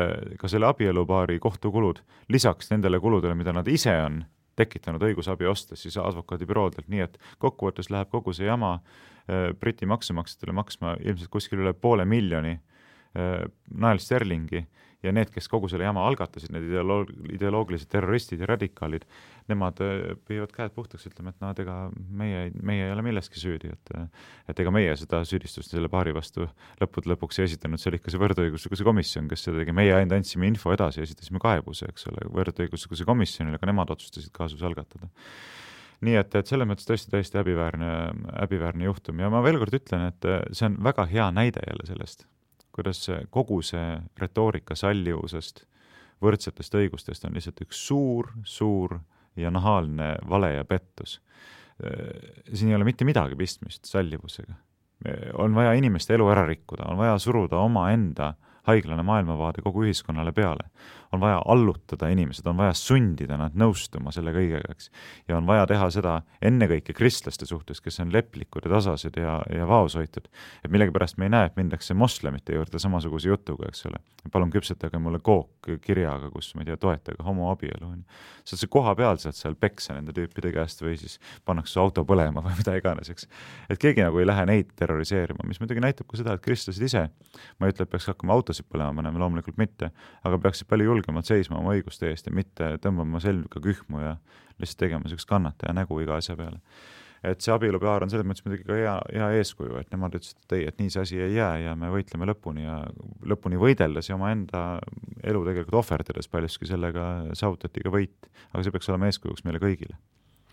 ka selle abielupaari kohtukulud lisaks nendele kuludele, mida nad ise on tekitanud õigusabi ostes siis advokaadibüroodelt, nii et kokkuvõttes läheb kogu see jama Briti maksumaksjatele maksma ilmselt kuskil üle poole miljoni naelsterlingi ja need, kes kogu selle jama algatasid, need ideoloog ideoloogilised terroristid ja radikaalid, nemad püüavad käed puhtaks, ütlema, et no, ega meie, meie ei ole milleski süüdi, et, et ega meie seda süüdistust selle paari vastu lõppude lõpuks ei esitanud, see oli ikka see võrdõiguslikkuse komisjon, kes seda tegi, meie ainult andsime info edasi ja esitasime kaebuse, eks ole, võrdõiguslikkuse komisjonile, aga nemad otsustasid kaasuse algatada. Nii et, et selles mõttes tõesti tõesti häbiväärne, häbiväärne juhtum ja ma veel kord ütlen, et see on väga hea näide jälle sellest, kuidas kogu see retoorika sallivusest, võrdsetest õigustest on lihtsalt üks suur, suur ja nahaalne vale ja pettus. Siin ei ole mitte midagi pistmist sallivusega. On vaja inimeste elu ära rikkuda, on vaja suruda oma enda haiglane maailmavaade kogu ühiskonnale peale. On vaja allutada inimesed, on vaja sundida nad nõustuma selle kõigega, eks. Ja on vaja teha seda ennekõike kristlaste suhtes, kes on leplikud ja tasased ja, ja vaoshoitud. Et millegi pärast me ei näe, et mindakse moslemite juurde samasuguse jutuga, eks ole. Palun küpsetage mulle kook kirjaga, kus ma ei tea, toetage homoabielu. Saad see koha peal saad seal peksa nende tüüpide käest või siis pannakse auto põlema või mida iganes, eks. Et keegi nagu ei lähe neid terroriseerima, mis muidugi näitab ka seda, et kristlased ise, ma ütle, et peaks hakkama autosid põlema, paneme loomulikult mitte, aga peaksid palju julgemalt seisma oma õiguste eest ja mitte tõmbama selga kühmu ja lihtsalt tegema selleks kannata ja nägu iga asja peale. Et see abielupaar on selles mõttes muidugi ka hea, hea eeskuju, et nemad ütlesid, et ei, et nii see asi ei jää ja me võitleme lõpuni ja lõpuni võideldes ja oma enda elu tegelikult ohverdades paljuski sellega saavutati ka võit, aga see peaks olema eeskujuks meile kõigile.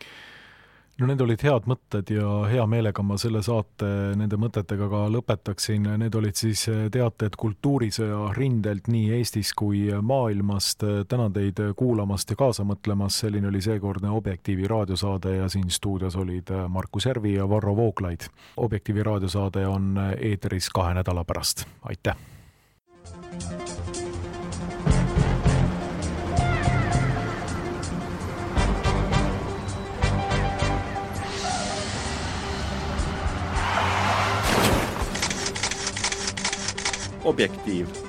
No need olid head mõtted ja hea meelega ma selle saate nende mõtetega ka lõpetaksin. Need olid siis teated kultuurisõja rindelt nii Eestis kui maailmast. Tänan teid kuulamast ja kaasa mõtlemast. Selline oli seekordne Objektiivi raadiosaade ja siin stuudios olid Markus Järvi ja Varro Vooglaid. Objektiivi raadiosaade on eeteris kahe nädala pärast. Aitäh! Objektiiv